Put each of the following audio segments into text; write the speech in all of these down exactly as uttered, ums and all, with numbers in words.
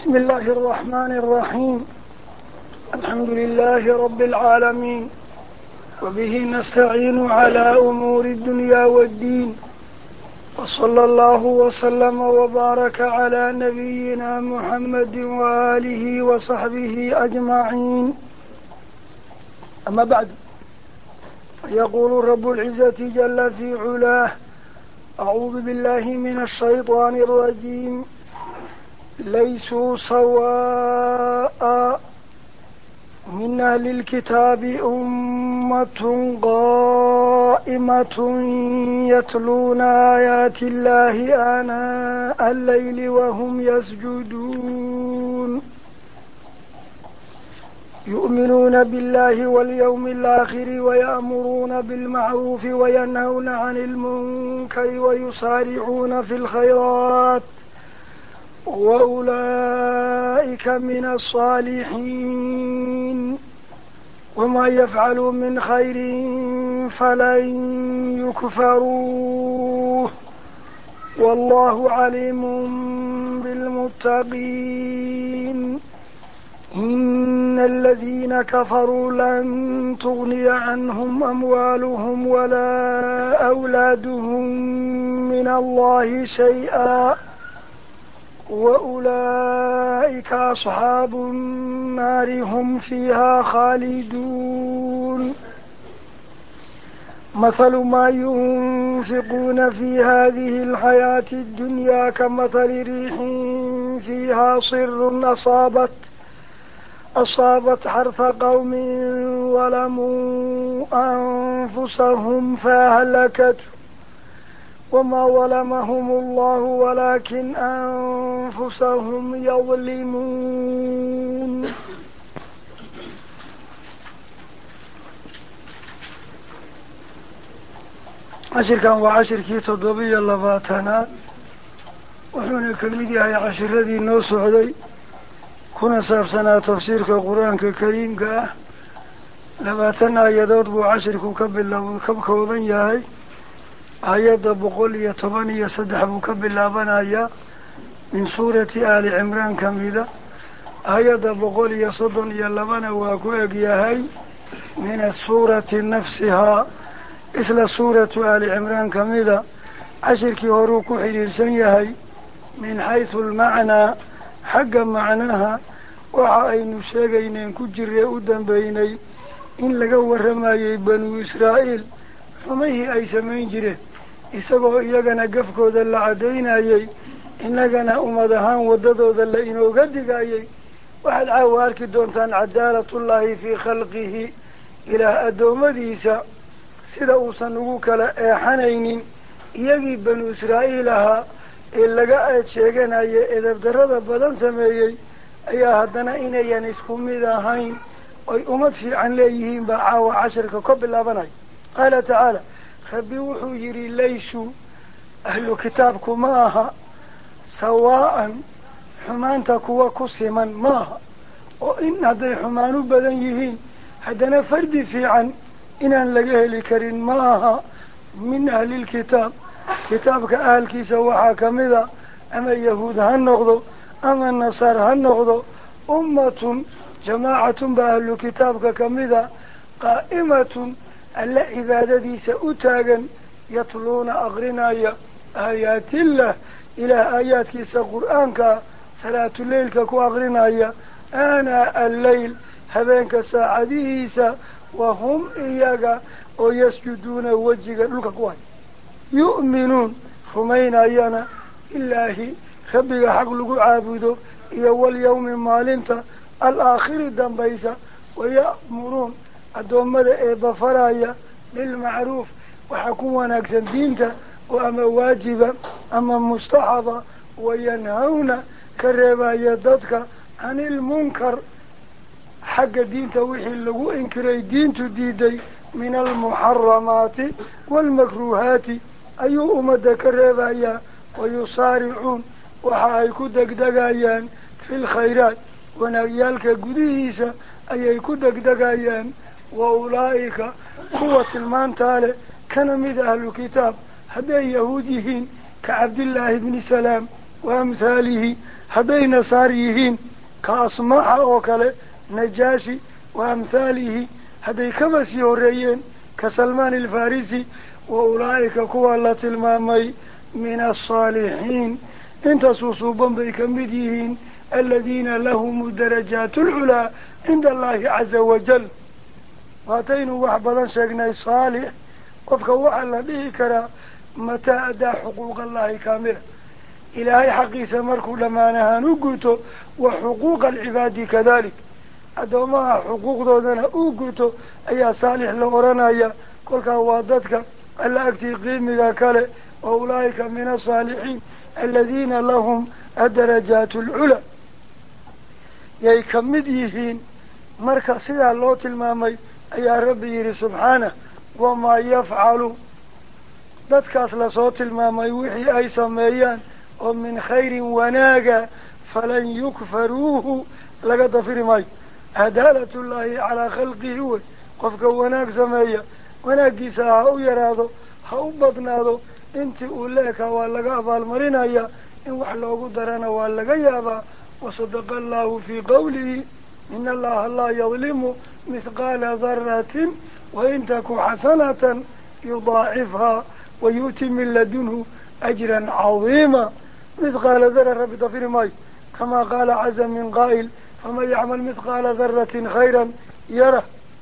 بسم الله الرحمن الرحيم. الحمد لله رب العالمين، وبه نستعين على أمور الدنيا والدين، وصلى الله وسلم وبارك على نبينا محمد وآله وصحبه أجمعين. أما بعد، يقول رب العزة جل في علاه: أعوذ بالله من الشيطان الرجيم. ليسوا سواء من أهل الكتاب أمة قائمة يتلون آيات الله آناء الليل وهم يسجدون يؤمنون بالله واليوم الآخر ويأمرون بالمعروف وينهون عن المنكر ويسارعون في الخيرات وأولئك من الصالحين وما يفعلوا من خير فلن يكفروه والله عليم بالمتقين. إن الذين كفروا لن تغني عنهم أموالهم ولا أولادهم من الله شيئا وأولئك أصحاب النار هم فيها خالدون. مثل ما ينفقون في هذه الحياة الدنيا كمثل ريح فيها صر أصابت أصابت حرث قوم ظلموا أنفسهم فأهلكته وما ظلمهم الله ولكن أنفسهم يظلمون. عشر كان وعشر كي تضبي اللباتنا وحنا كلمدي هاي عشر الذي نوس عدي كنا سابسنا تفسير كقرآن كريم كا لباتنا يدور وعشر كوكب كب كوبن ياهي آيات بقول يتبني صدح مكبل لابنايا من سورة آل عمران كميدة. آيات بقول يصدن يلبنا واكوئك ياهي من السورة نفسها إسلا سورة آل عمران كميدة. عشر كي هروك حرير سنيهي من حيث المعنى حق معناها وعين شاقين كجر يؤدن بيني إن لقوا رمايي بنو إسرائيل فميه أي سمين جره isagoo iyagana gafkooda la cadaynayay innagana ummad ahaan waddadooda la inooga digayay. waxaad caawa arki doontaan cadaalatullaahi fii khalqihi, ilaah addoommadiisa sida uusan ugu kala eexanaynin. iyagii banu israa'iil ahaa ee laga eed sheeganaya edabdarrada badan sameeyey ayaa haddana inayan isku mid ahayn oy ummad fiican leeyihiin baa caawa cashirka ka bilaabanaya. qaala tacaala, rabbi wuxuu yidhi: laysuu ahlu kitaabku ma aha sawaa'an xumaanta kuwa ku siman maaha, oo in hadday xumaan u badan yihiin haddana fardi fiican inaan laga heli karin ma aha. min ahlilkitaab, kitaabka ahalkiisa waxaa ka mida ama yahuud ha noqdo ama nasaar ha noqdo, ummatun jamaacatun baa ahlu kitaabka ka mida, qaa'imatun alla cibaadadiisa u taagan, yatluuna aqrinaya aayaatillah, ilaah aayaadkiisa qur'aanka salaatuleylka ku aqrinaya, aanaa alleyl habeenka saacadihiisa, wahum iyaga oo yasjuduuna wejiga dhulka ku hay, yu'minuun rumaynayana ilaahi rabbiga xaq lagu caabudo iyo walyawmi maalinta alaakhiri dambaysa, waya'muruun addoommada eebba faraya bilmacruuf waxaa ku wanaagsan diinta oo ama waajiba ama mustaxaba, wayanhawna ka reebaya dadka canilmunkar xagga diinta wixii lagu inkiray diintu diiday, min almuxaramaati waalmakruuhaati ayuu ummadda ka reebayaa. wayusaaricuun waxa ay ku degdegayaan fi lkhayraat, wanaagyaalka gudihiisa ayay ku degdegayaan. wa ulaa'ika kuwa tilmaantaa leh kana mid ahlu kitaab hadday yahuud yihiin ka cabdillaahi bni salaam wa amhaalihi هذين نصاريهين كأصماح أوكله نجاشي وأمثاله هذي كمس يوريين كسلمان الفارسي وأولئك كوالة المامي من الصالحين انت صوصوبا بكمديهين الذين لهم درجات العلا عند الله عز وجل واتينوا وحبلا شاقنا صالح وفكوا على به كرا متى أدى حقوق الله كاملة إلهي حقيسة مركو لما نهانو قلتو وحقوق العباد كذلك أدوما حقوق دودنا أوقتو أي صالح لغرنا أي كلك وادتك ألا أكتي قيمك كالي وأولئك من الصالحين الذين لهم الدرجات العلى يكمديهين مركز سيدا اللوت المامي أي ربي سبحانه وما يفعلوا ذاتك أصل صوت المامي وحي أي سميان ومن خير وناقة فلن يكفروه لقد فرمي عدالة الله على خلقه هو قفك وناك سمية وناك ساعة يراضو هاوبضناضو انت أولاك واللقاء فالمرينايا إن وحلو قدرنا واللقاء يابا وصدق الله في قوله إن الله لا يظلم مثقال ذرة وإن تك حسنة يضاعفها ويؤتي من لدنه أجرا عظيما مثقال ذرة رب ضفير ماي كما قال عز من قائل فمن يعمل مثقال ذرة خيرا يره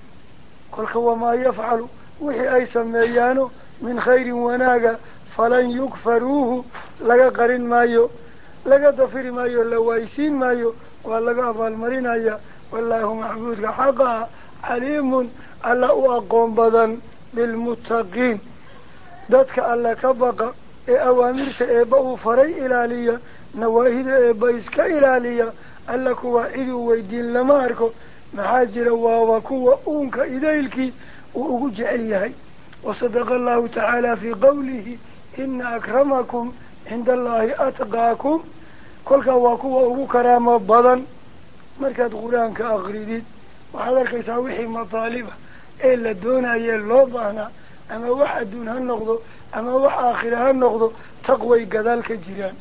قل وما يفعل وحي أي سميانه من خير وناقة فلن يكفروه لقى قرن مايو لقى ضفير مايو لوايسين مايو ولقى أفالمرين أيا والله معبودك حقا عليم ألا أقوم بذن بالمتقين ذاتك ألا كبقى أوامرك إباء فري إلالية نواهد إباء إسك إلالية ألا كواعدوا ويدين لما أركو محاجر ووكوا أونك إذيلك وأجعليها وصدق الله تعالى في قوله إن أكرمكم عند الله أتقاكم كل كواكوا أو كرامة بضن مركز قرآن كأغريدين وحذرك يساويحي مطالبه إلا دون أي اللوضانا أما واحد دون هالنقض أما واحد آخر هالنقض تقوي كذلك الجيران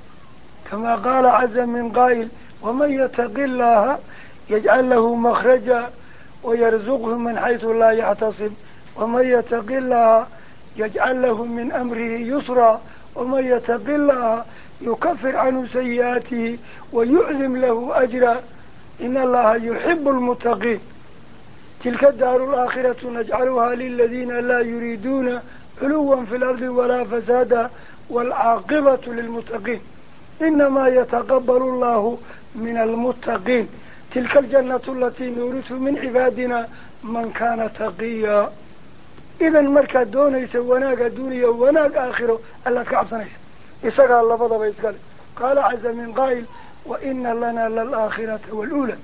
كما قال عز من قائل ومن يتق الله يجعل له مخرجا ويرزقه من حيث لا يحتصب ومن يتق الله يجعل له من أمره يسرا ومن يتق الله يكفر عنه سيئاته ويعظم له أجرا إن الله يحب المتقين تلك الدار الآخرة نجعلها للذين لا يريدون علوا في الأرض ولا فسادا والعاقبة للمتقين إنما يتقبل الله من المتقين تلك الجنة التي نورث من عبادنا من كان تقيا إذا مركز دونيس وناك الدنيا وناك آخره ألا تكعب سنيس إساق الله فضل بيسقال قال عز من قائل وإن لنا للآخرة والأولى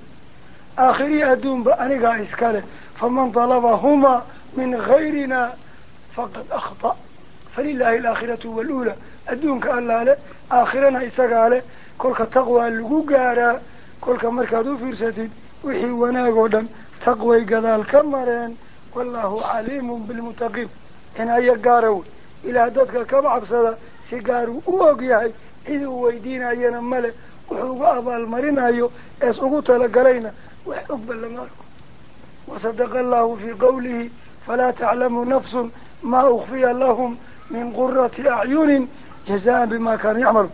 آخري أدون بأنيقا إسكاله فمن طلبهما من غيرنا فقد أخطأ فلله الآخرة والأولى أدونك ألا له آخرنا إسكاله كلك تقوى اللقوقارا كلك مركضو فرستين وحي وناقودا تقوى قذال كمرين والله عليم بالمتقين إن أي قارو إلى هدتك كبعب صدا سيقارو أوقياي إذا ويدين أينا ملك وحوق أبا المرين أيو أسقوط لقلينا وحقبل لماركم وصدق الله في قوله فلا تعلم نفس ما أخفي لهم من قرة أعين جزاء بما كان يعمل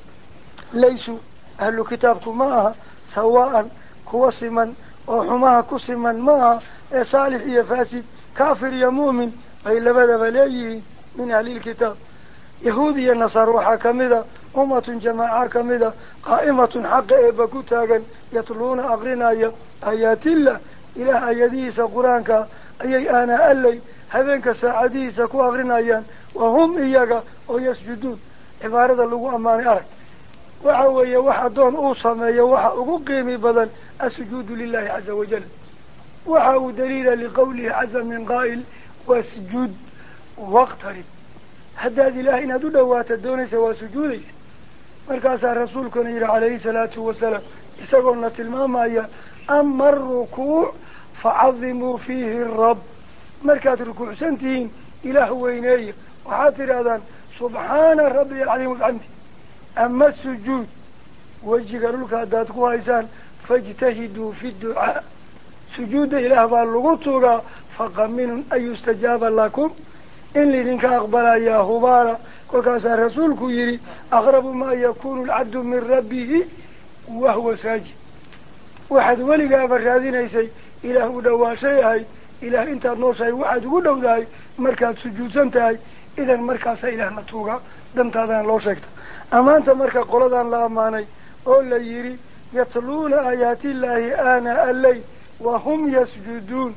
ليسوا أهل كتابكم معها سواء كوسما وحماها كسما معها صالح يا فاسد كافر يا مؤمن فإلا بدأ بليه من أهل الكتاب يهودي النصر وحاكمدا أمة جماعة كمدا قائمة حق إبكوتاغا يطلون أغرنا آيات الله إلى آياتيس قرآنك أي أنا ألي هذينك ساعديس كو أغرنا أيان وهم إياك ويسجدون عبارة اللغو أماني أرك وحوية وحدون أوصمي وحا أقيمي بدن السجود لله عز وجل وحاو دليل لقوله عز من قائل واسجد واقترب هداد الله إن دوات الدونيس وسجوديس مركز الرسول كان عليه الصلاة والسلام يسألون الماما أما الركوع فعظموا فيه الرب مركز الركوع سنتين إله وينيه وحاطر هذا سبحان الرب العظيم الحمد أما السجود wejiga dhulka haddaad ku haysaan fajtahiduu fi ducaa sujuudda ilaah baa lagu tuugaa faqaminun an yustajaaba lakum in laydinka aqbalayaa hubaala kolkaasaa rasuulku yidhi aqrabu maa yakunu alcabdu min rabbihi wahuwa saajid waxaad weligaaba raadinaysay ilaah u dhawaashay ahayd ilaah intaad nooshahay waxaad ugu dhowdahay markaad sujuudsan tahay idan markaasaa ilaahna tuugaa dantaadana loo sheegta ammaanta marka qoladan la ammaanay oo la yidhi yatluuna aayaati illaahi aanaa alleyl wahum yasjuduun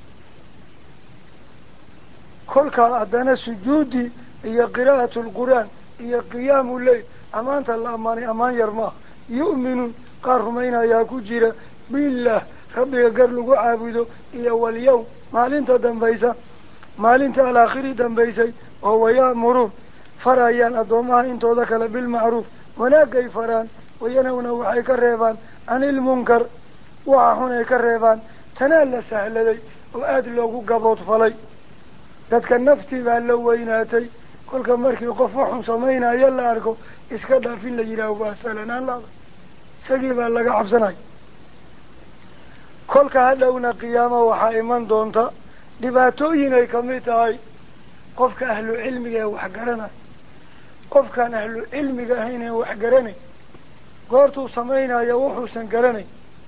kolkaa haddana sujuudi iyo qiraa'atu lqur'aan iyo qiyaamu leyl ammaanta la ammaanay ammaan yar maaha yu'minuun qaar rumaynayaa ku jira billaah rabbiga gar lagu caabudo iyo walyawm maalinta dambaysa maalinta alaakhiri dambaysay oo waya'muruun farayaan addoomaha intooda kale bilmacruuf wanaagay faraan wayanawna waxay ka reebaan canilmunkar waxa xun ay ka reebaan tanaa la sahladay oo aada loogu gabood falay dadka naftii baa la weynaatay kolka markii qof waxun samaynayo la arko iska dhaaf in la yidhaaho waa sahlanaan laada isagii baa laga cabsanaya kolka hadhowna qiyaamo waxaa iman doonta dhibaatooyin ay kamid tahay qofka ahlu cilmiga ee wax garanay qofkaan ahlu cilmiga ahayn ee wax garanay goortuu samaynayo wuxuusan garanay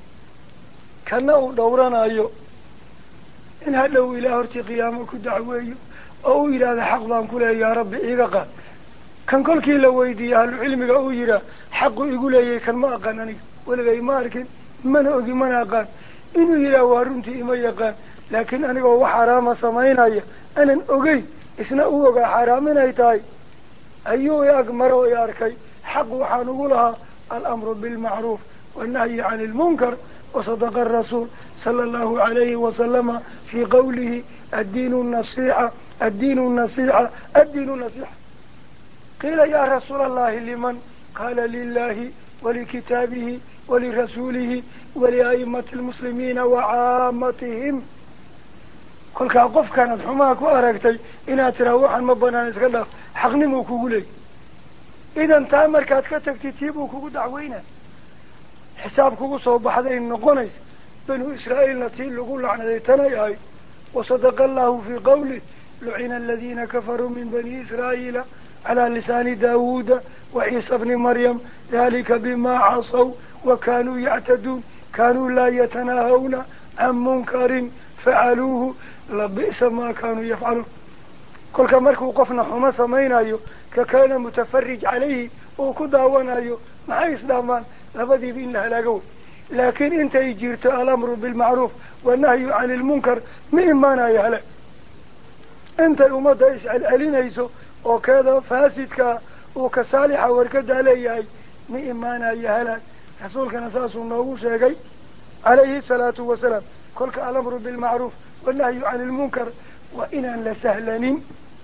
kana uu dhowranayo in hadhow ilaah hortii qiyaamo ku dacweeyo oo uu yidhaahda xaq baan ku leeya yaa rabbi iiga qaad kan kolkii la weydiiyey ahlu cilmiga uu yidhaah xaqu igu leeyay kan ma aqaan aniga weligay ma arkin mana ogi mana aqaan inuu yidhaah waa runtii ima yaqaan laakiin anigoo wax xaraama samaynaya anan ogeyn isna u ogaa xaraam inay tahay ayuu i agmaro i arkay xaq waxaan ugu lahaa alamru bilmacruuf wannahyi cani ilmunkar wasadaqa arasuul sala allahu calayhi wasalama fii qawlihi addiinu nasiixa addiinu nasiixa addiinu nasiixa qiila yaa rasuula allahi liman qaala lilahi walikitaabihi walirasuulihi walia'imati lmuslimiina wacaamatihim kolkaa qofkaanad xumaha ku aragtay inaad tiraa waxaan ma banaan iska dhaaf xaqnimuu kugu leeyay idan taa markaad ka tagtid tii buu kugu dacweynaa xisaab kugu soo baxday noqonaysa banu israa'iilna tii lagu lacnaday tanay ahay wasadaqa allahu fii qawlih lucina aladiina kafaruu min bani israa'iila calaa lisaani daawuuda waciisa bni maryam dalika bimaa casaw wa kaanuu yactaduun kaanuu laa yatanaahawna can munkarin facaluuhu labi'sa maa kaanuu yafcaluun kolka markuu qofna xumo samaynayo ka kalena mutafarij calayhi uu ku daawanayo maxay isdhaamaan labadiiba in la halaago wey laakiin intay jirto alamru bilmacruuf wannahyu cani ilmunkar ma imaanayo halaag intay ummadda iscelcelinayso oo keeda faasidkaa uu ka saalixa warkadaa leeyahay ma imaanayo halaag rasuulkana saasuu noogu sheegay calayhi salaatu wasalaam kolka alamru bilmacruuf wannahyu cani ilmunkar waa inaan la sahlanin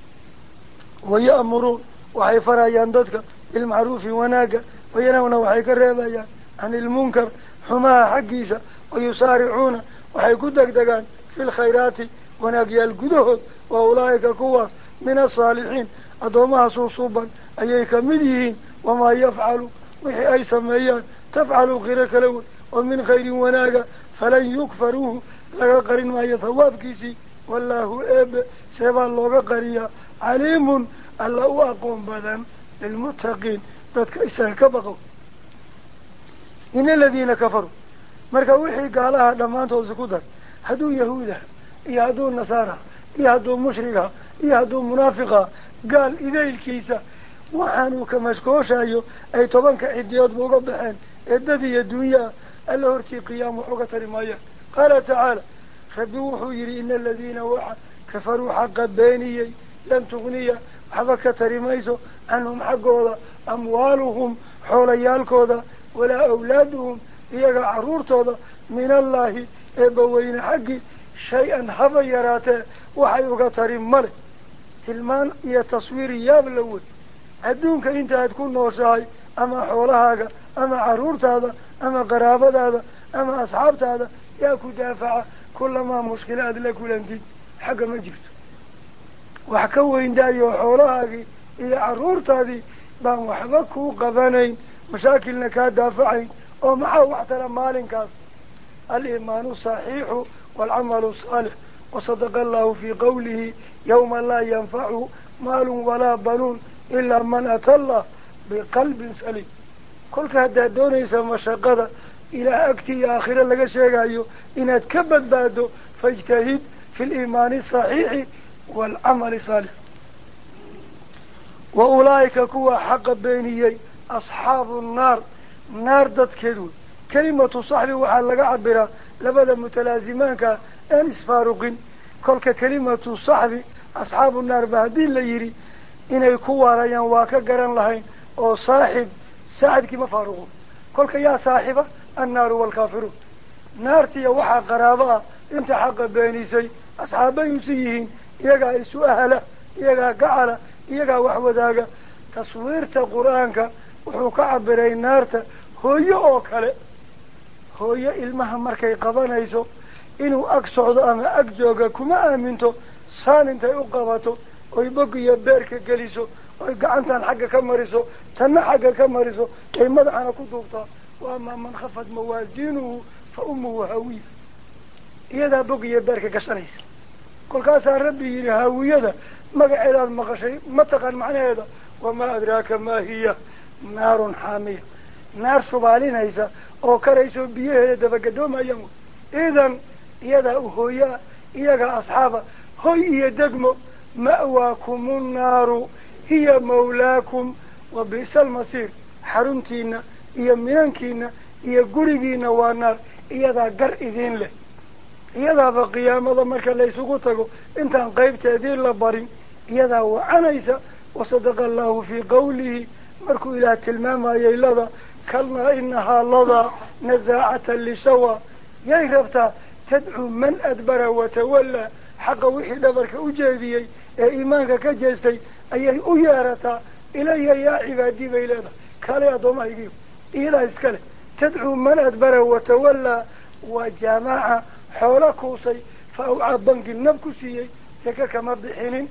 waya'muruun waxay farayaan dadka bilmacruufi wanaagga wayanawna waxay ka reebayaan cani ilmunkar xumaha xaggiisa wayusaaricuuna waxay ku degdegaan fi lkhayraati wanaagyaal gudahood wa ulaa'ika kuwaas min asaalixiin addoomaha suusuuban ayay ka mid yihiin wamaa yafcalu wixii ay sameeyaan tafcalu qiro kala wey oo min khayrin wanaaga falan yukfaruuhu laga qarin maayo hawaabkiisii wallaahu eebe seebaa looga qariyaa caliimun alla u aqoon badan lilmuttaqiin dadka isaga ka baqow in aladiina kafaruu marka wixii gaalaha dhammaantood isku dar hadduu yahuudaha iyo hadduu nasaaraha iyo hadduu mushrigaha iyo hadduu munaafiqaha gaal idaylkiisa waxaanuu ka mashkooshayo ay tobanka cidiyoodba uga baxeen eedad iyo dunyaa alla hortii qiyaam wax uga tari maayaan qaala tacaala rabbi wuxuu yidhi ina aladiina waxa kafaruu xaqa beeniyey lan tugniya waxba ka tari mayso canhum xaggooda amwaaluhum xoolayaalkooda walaa awlaaduhum iyaga carruurtooda min allaahi eebbaweyne xaggii shay-an haba yaraatee waxay uga tari male tilmaan iyo taswiir yaab la wey adduunka intaaad ku nooshahay ama xoolahaaga ama carruurtaada ama qaraabadaada ama asxaabtaada yaa ku daafaca kulamaa mushkila aada la kulantid xagga ma jirto wax ka weyn daayo xoolahaagii iyo carruurtaadii baan waxba kuu qabanayn mashaakilna kaa daafacayn oo maxaa waxtara maalinkaas aliimaanu saxiixu waalcamalu saalix wasadaqa allahu fii qawlihi yawma laa yanfacu maalun walaa banuun ilaa man ata allah biqalbin saliim kolka haddaad doonaysa mashaqada ilaah agtii iyo aakhiro laga sheegayo inaad ka badbaado faijtahid fi liimaani asaxiixi waalcamali saalix wa ulaa'ika kuwa xaqa beeniyey asxaabu nnaar naar dadkeed wey kelimatu saxbi waxaa laga cabiraa labada mutalaazimaanka aan isfaaruqin kolka kelimatu saxbi asxaabu naar ba haddii la yidhi inay ku waarayaan waa ka garan lahayn oo saaxib saaxibkii ma faaruqo kolka yaa saaxiba annaaru waalkaafiruun naartiya waxaa qaraabo ah inta xaqa beenisay asxaabbay usi yihiin iyagaa isu ahala iyagaa gacala iyagaa wax wadaaga taswiirta qur-aanka wuxuu ka cabiray naarta hooyo oo kale hooyo ilmaha markay qabanayso inuu ag socdo ama ag jooga kuma aaminto saan intay u qabato oy bog iyo beerka geliso oy gacantan xagga ka mariso tanna xagga ka mariso ay madaxana ku duubtaa waamaa man khafad mawaasiinuhu fa ummuhu haawiya iyadaa bog iyo beerka gashanaysa kolkaasaa rabbi yidhi haawiyada magaceedaad maqashay ma taqaan macnaheeda wamaa adraaka maa hiya naarun xaamiya naar subaalinaysa oo karayso biyaheeda dabagadoomayaan idan iyadaa u hooyaa iyagaa asxaaba hoy iyo degmo ma'waakumu nnaaru hiya mawlaakum wa bi'sa almasiir xaruntiina iyo minankiina iyo gurigiina waa naar iyadaa gar idiin leh iyadaaba qiyaamada marka laysugu tago intaan qaybteedii la barin iyadaa wacanaysa wasadaqa allahu fii qawlihi markuu ilaah tilmaamayay lada kalnaa inahaa ladaa nasaacatan lishawa yay rabtaa tadcuu man adbara watawallaa xaqa wixii dhabarka u jeediyey ee iimaanka ka jeestay ayay u yeerataa ilaya yaa cibaadii bay leedahay kale addoommahaygiiyo iyadaa iskale tadcuu man adbara watawallaa waa jaamaaca xoolo kuusay fa awcaa banki nab ku siiyey seke kama bixinin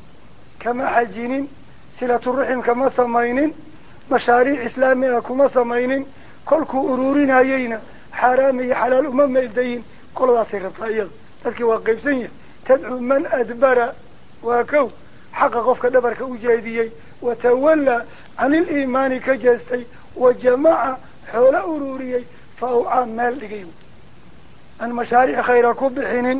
kama xajinin silaturuxim kama samaynin mashaariic islaami ah kuma samaynin kolkuu uruurinayeyna xaaraam iyo xalaal uma meeldayin qoladaasay rabtaa iyada dadkii waa qaybsan yahay tadcuu man adbara waa kow xaqa qofka dhabarka u jeediyey watawallaa caniliimaani ka jeestay wa jamaca xoolo uruuriyey fa awcaa meel dhigay aan mashaariic khayra ku bixinin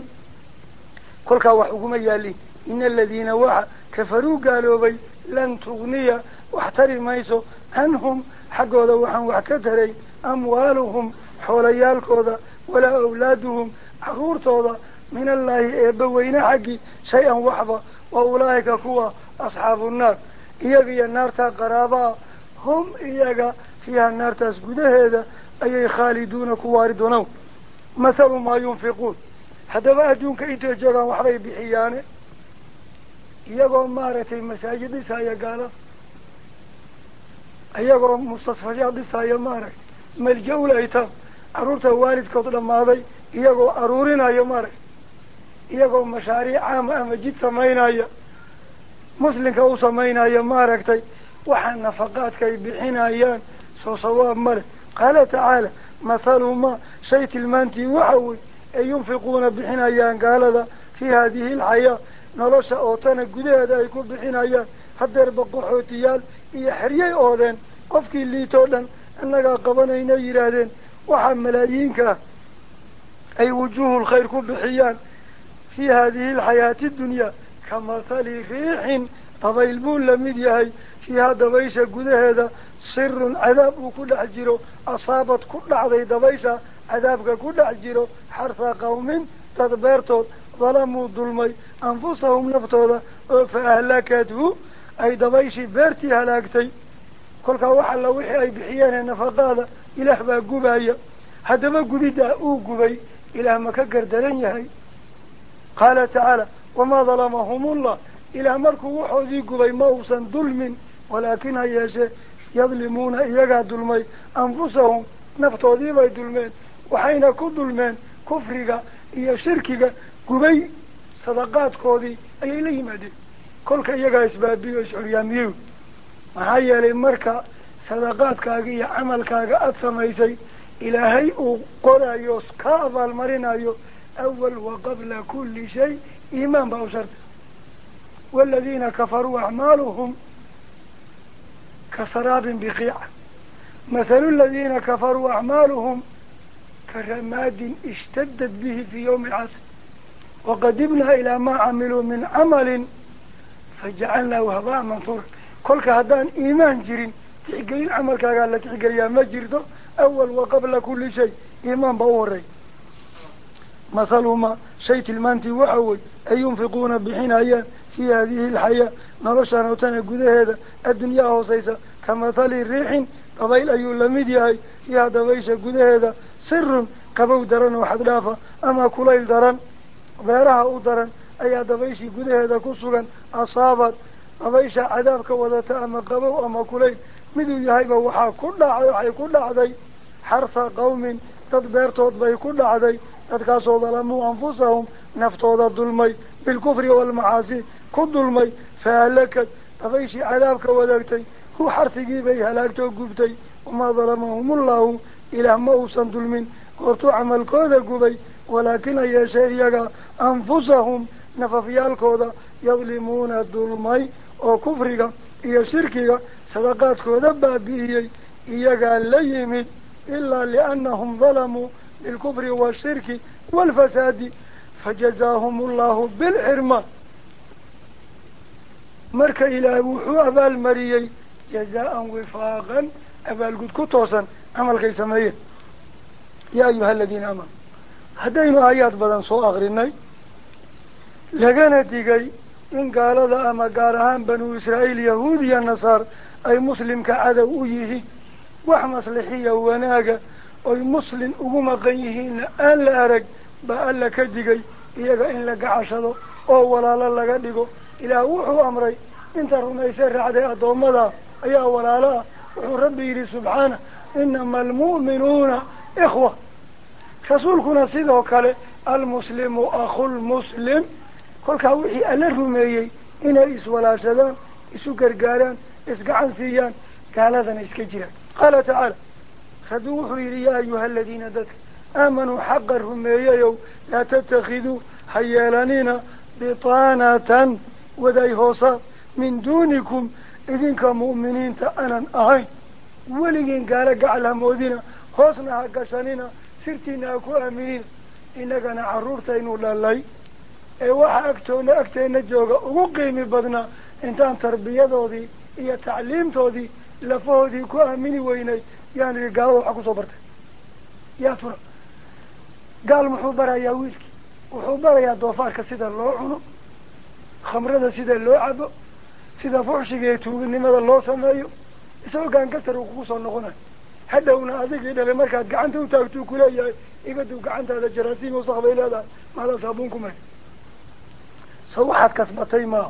kolkaa wax uguma yaalin ina aladiina waxa kafaruu gaaloobay lan tugniya wax tari mayso canhum xaggooda waxaan wax ka taray amwaaluhum xoolayaalkooda walaa awlaaduhum caruurtooda min allaahi eebba weyne xaggii shay-an waxba wa ulaa'ika kuwa asxaabu nnaar iyaga iyo naartaa qaraabaa hum iyaga fiiha naartaas gudaheeda ayay khaaliduuna ku waari doonow mathalu maa yunfiquun haddaba adduunka intay joogaan waxbay bixiyaane iyagoo maaragtay masaajid dhisaya gaala iyagoo mustasfashaad dhisaya maaragtay malja-ul aytaam carruurta waalidkood dhammaaday iyagoo aruurinayo maaragtay iyagoo mashaariic caama ama jid samaynaya muslimka u samaynaya maaragtay waxaa nafaqaadka ay bixinayaan soo sawaab male qaala tacaala mathalu ma shay tilmaantii waxa wey ay yunfiquuna bixinayaan gaalada fii haadihi alxayaa nolosha ootana gudaheeda ay ku bixinayaan hadeer boqoxootiyaal iyo xeryay oodeen qofkii liitoo dhan annagaa qabanayna yidhaahdeen waxaa malaayiinka ah ay wujuuhul khayr ku bixiyaan fii haadihi alxayaati dunyaa ka mathali riixin dabayl buu lamid yahay fiihaa dabaysha gudaheeda sirun cadaab uu ku dhex jiro asaabad ku dhacday dabaysha cadaabka ku dhex jiro xarsa qawmin dad beertood dalamuu dulmay anfusahum naftooda oo fa ahlakathu ay dabayshii beertii halaagtay kolkaa wax alla wixii ay bixiyeenee nafaqaada ilaah baa gubaya haddaba gubiddaa uu gubay ilaah ma ka gardaran yahay qaala tacaala wamaa dalamahumullah ilaah markuu waxoodii gubay ma uusan dulmin walaakin ha yeeshee yadlimuuna iyagaa dulmay anfusahum naftoodii bay dulmeen waxayna ku dulmeen kufriga iyo shirkiga gubay sadaqaadkoodii ayay la yimaadeen kolka iyagaa isbaabiyo isxuryaamiyey maxaa yeelay marka sadaqaadkaaga iyo camalkaaga aada samaysay ilaahay uu qorayo ka abaalmarinayo awal wa qabla kulli shay iimaan baa u sharta waaladiina kafaruu acmaaluhum kasaraabin biqiica mathalu aladiina kafaruu acmaaluhum karamaadin ishtadad bihi fii yawmi casr waqadimnaa ilaa maa camiluu min camalin fajacalnaahu habaa manhuura kolka haddaan iimaan jirin tixgelin camalkaagaa la tixgeliyaa ma jirto awal wa qabla kulli shay iimaan baa u horey mathaluhumaa shay tilmaantii waxa wey ay yunfiquuna bixinayaan fii haadihi alxayaa noloshaan oo tana gudaheeda addunyaa hoosaysa ka mathali riixin dabayl ayuu lamid yahay fiiha dabaysha gudaheeda sirun qabow daran oo xaddhaafa ama kulayl daran beeraha u daran ayaa dabayshii gudaheeda ku sugan asaabad dabaysha cadaabka wadata ama qabow ama kulayl miduu yahayba waxaa ku dhacay waxay ku dhacday xarsa qawmin dad beertood bay ku dhacday dadkaasoo dalamuu anfusahum naftooda dulmay bilkufri waalmacaasi ku dulmay fahalakad dabayshii cadaabka wadaagtay hu xarsigii bay halaagtoo gubtay wamaa dalamahumullahu ilaah ma uusan dulmin goortuu camalkooda gubay walaakin ha yeeshee iyaga anfusahum nafafyaalkooda yadlimuuna dulmay oo kufriga iyo shirkiga sadaqaadkooda baabi'iyey iyagaa la yimid ilaa liannahum dalamuu bilkufri washirki waalfasaadi fajazaahum allahu bilxirma marka ilaah wuxuu abaalmariyey jazaan wifaaqan abaalgud ku toosan camalkay sameeyeen yaa ayuha aladiina aamanuu haddaynu aayaad badan soo akrinay lagana digay in gaalada ama gaar ahaan banuu israa'iil yahuud iyo nasaar ay muslimka cadow u yihiin wax maslixiya wanaaga oy muslim ugu maqan yihiinna aan la arag baa alla ka digay iyaga in la gacashado oo walaalo laga dhigo ilaah wuxuu amray inta rumayse raacday addoommada ayaa walaalo ah wuxuu rabbi yidhi subxaana inama almu'minuuna ikhwa rasuulkuna sidoo kale almuslimu akhulmuslim kolkaa wixii alla rumeeyey inay iswalaashadaan isu gargaaraan isgacan siiyaan gaaladana iska jiraan qaala tacaala rabbi wuxuu yidhi yaa ayuha aladiina dadka aamanuu xaqa rumeeyayow laa tattakhiduu ha yeelanina bitaanatan waday hoosaad min duunikum idinka mu'miniinta aanan ahayn weligiin gaalo gacal hamoodina hoosna ha gashanina sirtiina ha ku aaminina innagana carruurtaynu dhalay ee waxa agtoona agteenna jooga ugu qiimi badnaa intaan tarbiyadoodii iyo tacliimtoodii lafahoodii ku aamini weynay yaan idhi gaalada waxaa kusoo bartay yaa tura gaal muxuu barayaa wiilkii wuxuu barayaa doofaarka sida loo cuno khamrada sida loo cabo sida fuxshiga iyo tuuginimada loo sameeyo isagoo gaangastar uu kugu soo noqonayo hadhowna adigii dhalay markaad gacanta u taagtuu kuleeyahay igaduu gacantaada jaraasiim usaq bay leedahay maadaa saabuun ku may so waxaad kasbatay maa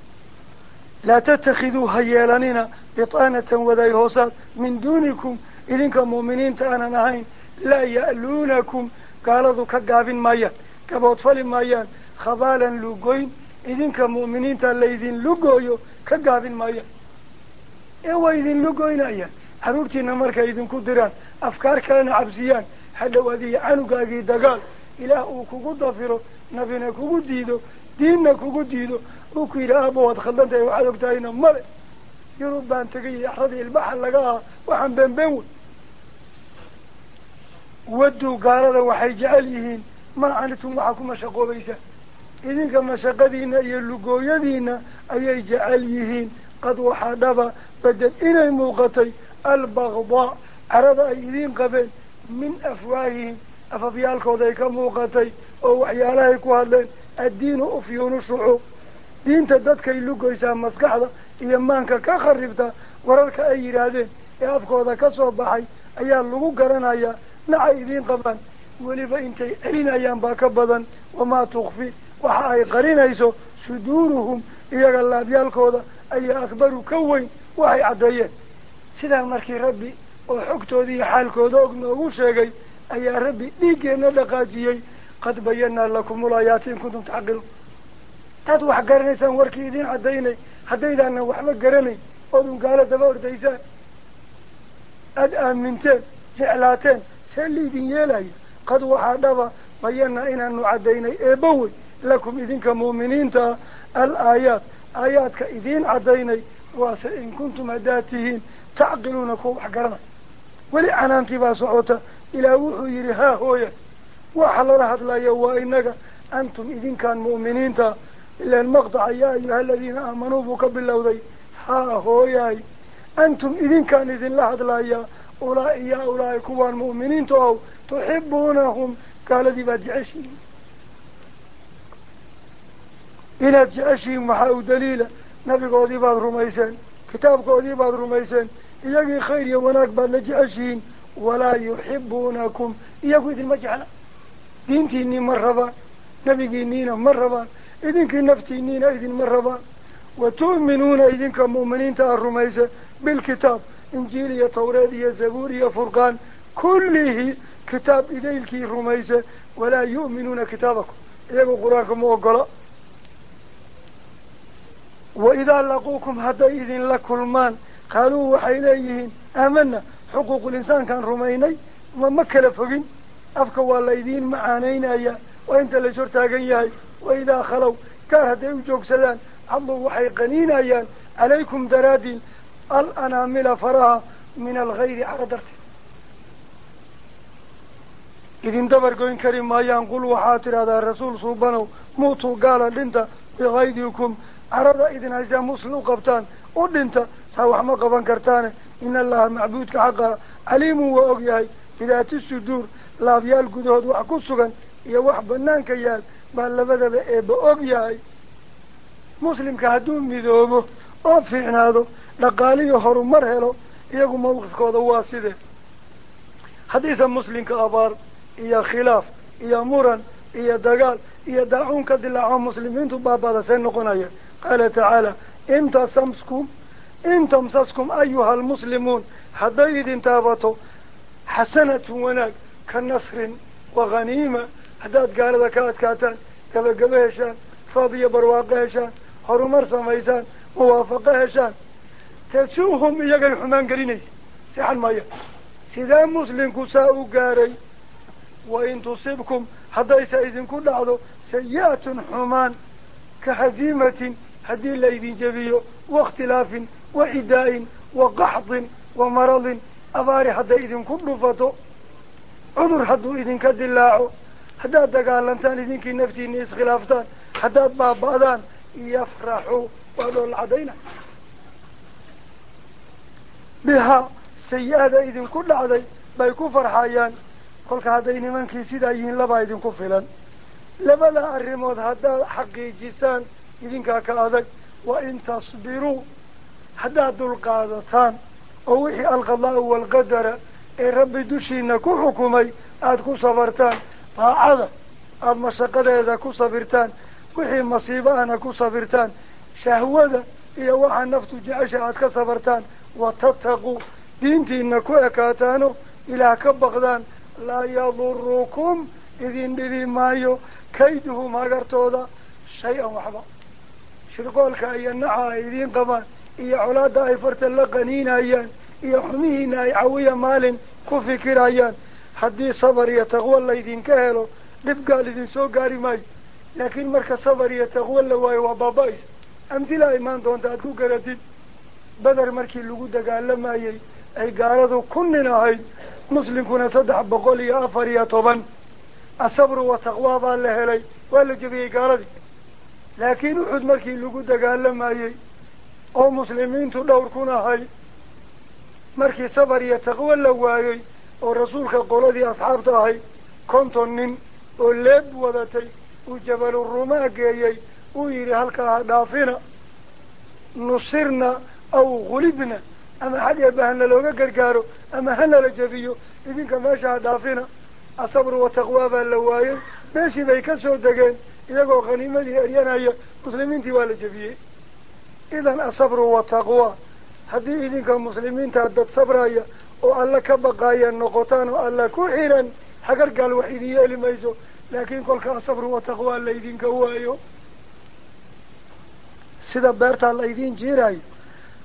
laa tattakhiduu ha yeelanina bitaanatan waday hoosaad min duunikum idinka mu'miniinta aanan ahayn laa ya'luunakum gaaladu ka gaabin maayaan gaboodfali maayaan khabaalan lugoyn idinka mu'miniinta laydin lugooyo ka gaabin maayaan ee waa idin lugoynayaan carruurtiina markay idinku diraan afkaar kalena cabsiyaan hadhow adiyo canugaagii dagaal ilaah uu kugu dafiro nabina kugu diido diinna kugu diido uu ku yidhi aabba waad khaldantahay waxaad ogtahayna male yurub baan tegay axradii ilbaxa laga aha waxaan beenbeen wey wadduu gaalada waxay jecel yihiin maa canitum waxaa ku mashaqoobaysaa idinka mashaqadiina iyo lugooyadiina ayay jecel yihiin qad waxaa dhaba bedel inay muuqatay albagdaa carada ay idiin qabeen min afwaahihim afafyaalkooda ay ka muuqatay oo waxyaalahay ku hadleen addiinu ufyuunu shucuub diinta dadkay lugoysaa maskaxda iyo maanka ka kharibta wararka ay yidhaahdeen ee afkooda ka soo baxay ayaa lagu garanayaa nacay idiin qabaan weliba intay celinayaan baa ka badan wamaa tukfi waxa ay qarinayso suduuruhum iyaga laabyaalkooda ayaa akbaru ka weyn waxay caddeeyeen sidaa markii rabbi oo xogtoodii iyo xaalkooda og noogu sheegay ayaa rabbi dhiiggeenna dhaqaajiyey qad bayanaa lakum ulaayaati in kuntum tacaqiluun taad wax garanaysaan warkii idiin caddaynay haddaydaana waxba garanayn oodun gaalo daba ordaysaan أد آمنتين جعلاتين سليدين يلاي قد وحدبا بينا إن نعدينا إبوي لكم إذن كمؤمنين تا الآيات آيات كإذين عدينا وإن كنتم أداتهين تعقلونكم حقرنا ولعنا انتباه صعوتا إلى وحو يرها هويا وحلل هذا لا يوا إنك أنتم إذن كان مؤمنين تا إلى المقطع يا أيها الذين آمنوا بك بالله ها هويا أنتم إذن كان إذن لا هذا لا يا أولئك يا أولئك كوان مؤمنين تو تحبونهم قال دي بجعشين إلى جعشين محاو دليل نبي قودي بعض رميسان كتاب قودي بعض رميسان إياقي خير يوناك بعد لجعشين ولا يحبونكم إياقوا إذن مجعنا دينتي إني مرحبا نبي إنينا مرحبا إذن كي نفتي إنينا إذن مرحبا وتؤمنون إذن كمؤمنين تأر رميسان بالكتاب إنجيلية توريدية زبورية فرقان كله كتاب إذيلك رميسة ولا يؤمنون كتابكم إيقوا قرآنكم وقلا وإذا لقوكم هذا إذن لكلمان قالوا وحيليهن آمنا حقوق الإنسان كان رميني ومكلا فقين أفكوا الله إذين معانين أيها وإنت لشرتاقين ياهي وإذا خلوا كان هذا يوجوك سلان عضوا وحيقنين أيها عليكم درادين الأنامل فراها من الغير عردت إذن دبر قوين كريم ما ينقل وحاتر هذا الرسول صوبانو موتوا قال لنت بغيدكم عرض إذن هزا مسلو قبطان ودنت ساوح ما قبان كرتان إن الله معبودك حقا عليم وأقياي بذات السدور لا بيال قدود وحكسوغا يوح بنان كيال بل لبدا بأقياي مسلم كهدون مذوبه أفعن هذا لقالي هرم مرهلو يقول موقف كوضا واسده حديث مسلم كأبار إيا خلاف إيا مرن إيا دقال إيا داعون كدلعون مسلمين تبابا سنقنايا قال تعالى إن تسمسكم إن تمسسكم أيها المسلمون حديد انتابتوا حسنة وناك كالنصر وغنيمة حداد قال ذكات كاتان قبل قبهشان فاضي برواقهشان هرمر سميسان موافقهشان تسوهم إياك الحمان قرينيس سيحان مايا سيدا مسلم كساء قاري وإن تصيبكم حتى إذن كل عضو سيئات حمان كهزيمة هدي الليذين جبيو واختلاف وعداء وقحط ومرض أباري حتى إذن كل فتو عذر حدو إذن كدلاعو حتى دقالنتان إذن كي نفتي الناس خلافتان حتى بابادان يفرحوا وقالوا العدينة بها سيئات إذن كل عدي بيكو فرحايان قولك هذين من كي سيدايين لبا إذن كفلا لبلا الرمود هذا حقي جسان إذن كاكادك وإن تصبروا هذا دول قادتان ووحي القضاء والقدر إن ربي دوشينا كو حكومي آد كو صبرتان طاعة آد مشاقة إذا كو صبرتان وحي مصيبة أنا كو صبرتان شهوة إيا وحا النفط جعشة آد كصبرتان وتتقوا دينتي إنكو أكاتانو إلى كبغدان لا يضركم إذن بذي مايو كيده ما قرتودا شيئا وحبا شرقولك أي النعا إذن قبان إيا علادا أي فرتلقنين أيان إيا حميهن أي عوية مال كفي كرايان حدي صبر يتغول إذن كهلو لبقى لذن سو قاري ماي لكن مركز صبر يتغول واي وباباي أمثلا إيمان دون تأدكو قردين بدر مركي اللقودة قال لما أي أي قاردو كننا هاي مسلم كنا صدح بقولي أفريا طبعا الصبر والتقوى بالله لي ولا جبيه قاردي لكن أحد مركي اللقودة قال لما أي أو مسلمين تدور كنا هاي مركي صبر يتقوى اللواي ورسولك قولي أصحابته هاي كنتنين واللب وذاتي وجبل الرماء جايي ويري هلكا دافنا نصرنا أو غلبنا أما حد يبهنا لو قرقارو أما هنا لجبيو إذن كما شاهد دافنا الصبر والتقوى باللواي ماشي بيكسو دقين إذا قو غنيمة دي أريانا هي مسلمين تيوالا جبيه إذن الصبر والتقوى هذه إذن كمسلمين تعدد صبرايا وألا كبقايا النقطان وألا كحيرا حقر قال وحيدية لميزو لكن كل كالصبر والتقوى اللي إذن كوايو سيدا بيرتا اللي إذن جيراي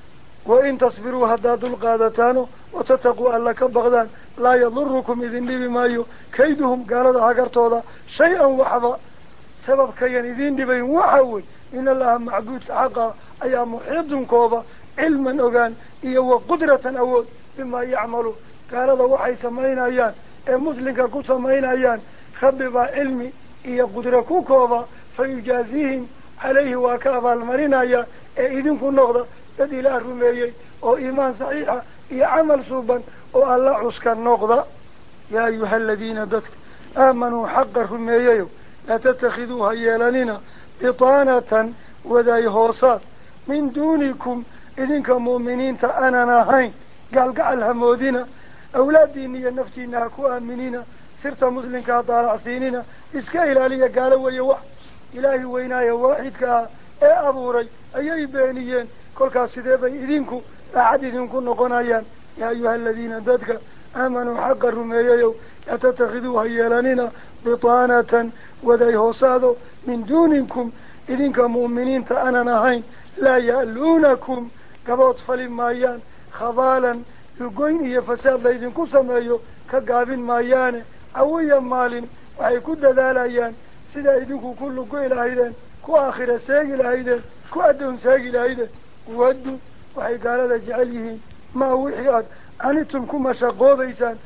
وإن تصبروا هداد القادتان وتتقوا ألا كبغدان لا يضركم إذن لي بمايو كيدهم قال هذا عقرتوضا شيئا وحبا سبب كيان إذن لي بين وحوي إن الله معبود حقا أي محيط كوبا علما أغان إيه وقدرة أود بما يعملوا قال هذا وحي سمعين أيان المسلم كو سمعين أيان خبب علمي إيه قدرة كوبا فيجازيهم عليه وكافى المرين أيان إذن كن نغضا يدي لا رميي أو إيمان صحيحة إيه عمل صوبا أو الله عسك النغضا يا أيها الذين دتك آمنوا حق رميي لا تتخذوها يلاننا بطانة وذي هوصات من دونكم إذن كمؤمنين تأنا ناهين قال قال همودنا أولاديني النفتينا كو آمنين سرت مسلم كاطارع سيننا إسكا إلالي قالوا ويوح إلهي وينايا واحد كا إيه أبوري أي بانيين كل كاسدابا إذنكو أحد إذنكو نقنايان يا أيها الذين دادك آمنوا حق الرمييو لا تتخذوها يلاننا بطانة وذي هوصادو من دونكم إذن كمؤمنين تأنا ناهين لا يألونكم كبوت فلمايان خضالا يقوين إيا فساد لإذن كسمايو كقابين مايان أويا مال وحيكود دالايان سيدا إذنكو كل قوي لهيدان كو آخر ساقي لهيدان كو أدون ساقي لهيدان وادو وحي قال لجعله ما وحيات أنتم كما شقوا بيسان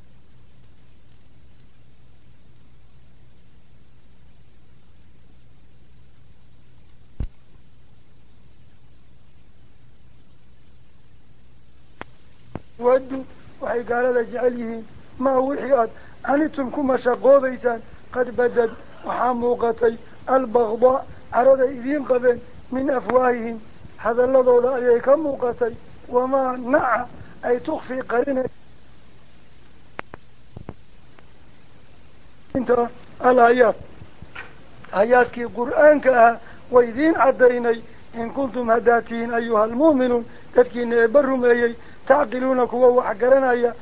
ودوا وحي قال لجعله ما وحيات أنتم كما شقوا بيسان قد بدد وحاموقتي البغضاء عرض إذين قبل من أفواههم هذا اللذو ذا أي كموقتي وما نع أي تخفي قرنة انت الآيات آيات كي قرآن كها وإذين عديني إن كنتم هداتين أيها المؤمنون تذكين إبرهم أي تعقلونك ووحقرنا أي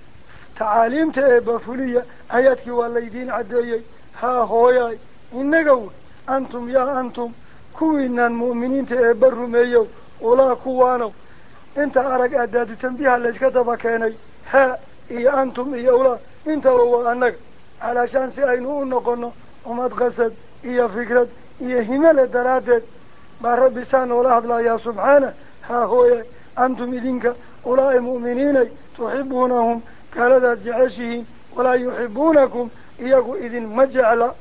تعاليم تأبفلية آيات كي والإذين عديني ها هوياي إنقوا أنتم يا أنتم كوينا المؤمنين تأبرهم أيو ولا كوانو انت أرق أداد تنبيها اللي كتبا كيني ها إيا أنتم إيا أولا انت هو أنك علشان سيئنو نقلنا ومد قصد إيا فكرة إيا همال درادت ما ربي سان ولا هدلا يا سبحانه ها هو أنتم إذنك أولا مؤمنين تحبونهم كالذات جعشهم ولا يحبونكم إياكو إذن مجعلا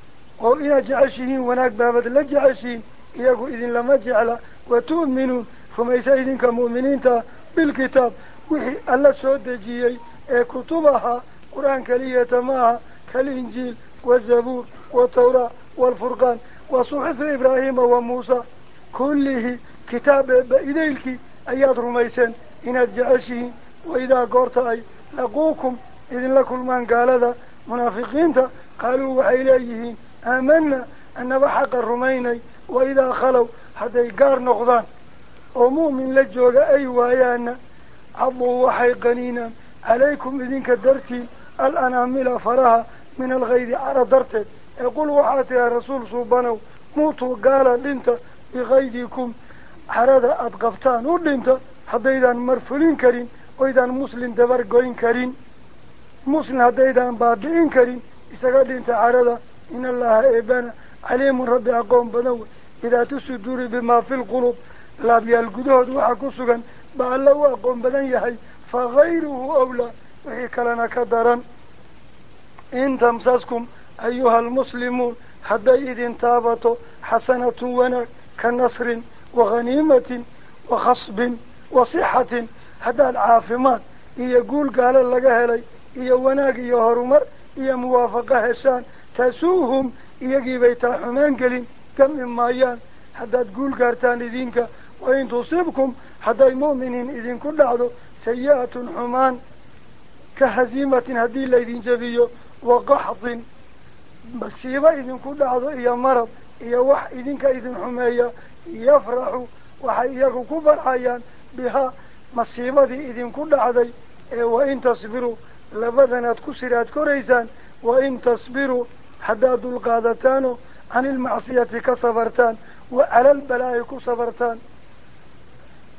وإن جعشهم وناك بابد لجعشهم إياكو إذن لمجعلا وتؤمنون فما يسايدين كمؤمنين بالكتاب وحي الله سودجيي كتبها قرآن كلية معها كالإنجيل والزبور والتوراة والفرقان وصحف إبراهيم وموسى كله كتاب بإذيلك أياد رميسان إن أدجعشه وإذا قرت أي لقوكم إذن لكم من قال هذا منافقين قالوا وحيليه آمنا أن بحق الرميني وإذا خلوا حتى يقار نقضان ومؤمن لجوغ أي وايانا عضوا وحي قنينا عليكم إذن كدرتي الأنامل فرها من الغيظ على درتك يقول وحاتي يا رسول صوبانو موتوا قال لنت بغيظكم حرد أدقفتان ولنت حتى إذا مرفلين كرين وإذا مسلم دبر قوين كرين مسلم حتى إذا بابئين كرين إذا لنت حرد إن الله إبانا عليم رب أقوم بنو إذا تسدور بما في القلوب لا بيالقدود وحكسوغا بألو أقوم بدن يحي فغيره أولى وحيك لنا كدرا إن تمسسكم أيها المسلمون حتى إذن تابتوا حسنة ونك كنصر وغنيمة وخصب وصحة حتى العافمات يقول قال لك هلي إيا وناك إيا هرمر إيا موافقة هشان تسوهم إيا بيتا حمان قلين كم إمايان حتى تقول كارتان إذنك وإن تصيبكم حتى المؤمنين إذن كل عضو سيئة حمان كهزيمة هدي الذين جبيو وقحط بسيبا إذن كل عضو إيا مرض إيا وح إذن كإذن حماية يفرح وحييك كبر حيان بها مصيبة إذن كل عضو وإن تصبروا لبدنات كسرات كريسان وإن تصبروا حداد القادتان عن المعصية كصبرتان وعلى البلاء كصبرتان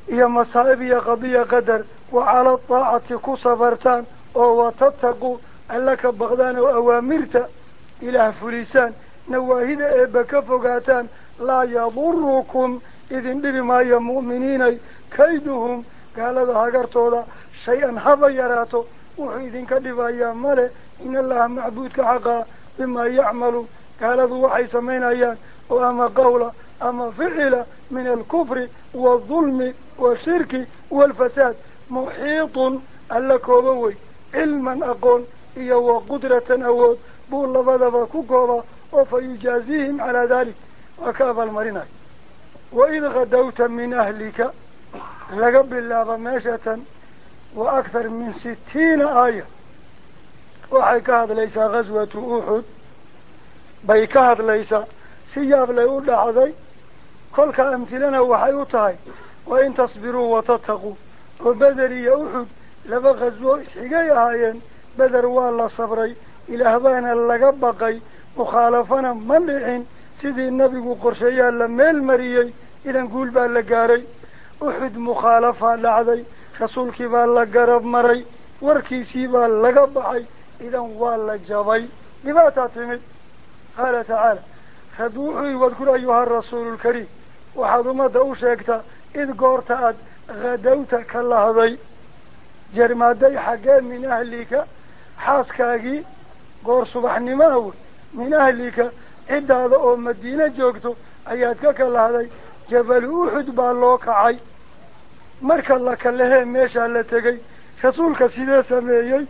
iyo masaa'ib iyo qadiya qadar wa cala daacati ku sabartaan oo watattaquu alla ka baqdaan oo awaamirta ilaah fulisaan nawaahida eebba ka fogaataan laa yadurukum idin dhibi maayo mu'miniinay kayduhum gaalada hagartooda shay-an haba yaraato wuxuu idinka dhibayaa male in allaha macbuudka xaqaa bimaa yacmalu gaaladu waxay samaynayaan oo ama qawla ama ficila min alkufri waalظulmi washirki waalfasaad muxiitun alla kooba wey cilman aqoon iyo wa qudratan awood buu labadaba ku kooba oo fa yujaaziihim calaa dalik waa ka abaalmarinayo waid gadawta min ahlika laga bilaaba meeshatan wa akthar min sitiina aaya waxay ka hadlaysaa ghaswatu uxud bay ka hadlaysaa si yaablay u dhacday kolka amtilana waxay u tahay wa in tasbiruu watattaquu oo beder iyo uxud laba ghaswo isxigay ahaayeen beder waa la sabray ilaah baana laga baqay mukhaalafana ma dhicin sidii nabigu qorsheeyaa la meel mariyey idan guul baa la gaaray uxud mukhaalafaa dhacday rasuulkii baa la garab maray warkiisii baa laga baxay idan waa la jabay dhibaataa timid qaala tacaala rabbi wuxuu yii wadkur ayuha rasuulu lkariim waxaad ummadda u sheegtaa id goorta aad hadawta ka lahday jarmaaday xaggee min ahlika xaaskaagii goor subaxnimaa wey min ahlika ciddaada oo madiine joogto ayaad ka kalahday jabalu uxud baa loo kacay marka la kalehee meeshaa la tegey rasuulka sidee sameeyey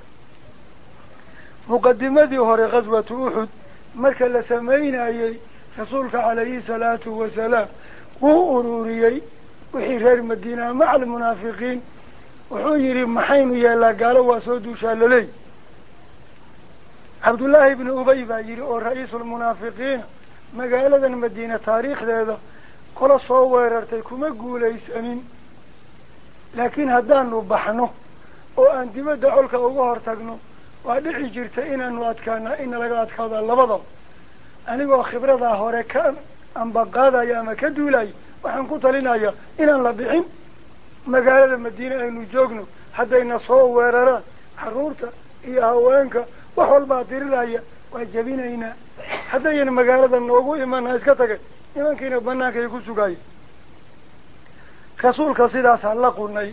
muqadimadii hore ghaswatu uxud marka la samaynayey rasuulka calayhi salaatu wasalaam wuu ururiyey wixii reer madiina maca almunaafiqiin wuxuu yidhi maxaynu yeellaa gaalo waa soo duushaa laleey cabdullaahi ibni ubay baa yidhi oo ra-iisulmunaafiqiina magaaladan madiina taariikhdeeda qolo soo weerartay kuma guulaysanin laakiin haddaanu baxno oo aan dibadda colka uga hor tagno waa dhici jirta inaanu adkaana ina laga adkaada labadaba anigoo khibradaa hore ka ambaqaadaya ama ka duulayo waxaan ku talinayaa inaan la bixin magaalada madiine aynu joogno haddayna soo weeraraan carruurta iyo haweenka wax walbaa diriraya waa jebinaynaa haddayna magaalada noogu imanaa iska tagay nimankiina banaankaay ku sugaaya rasuulka sidaasaa la qunay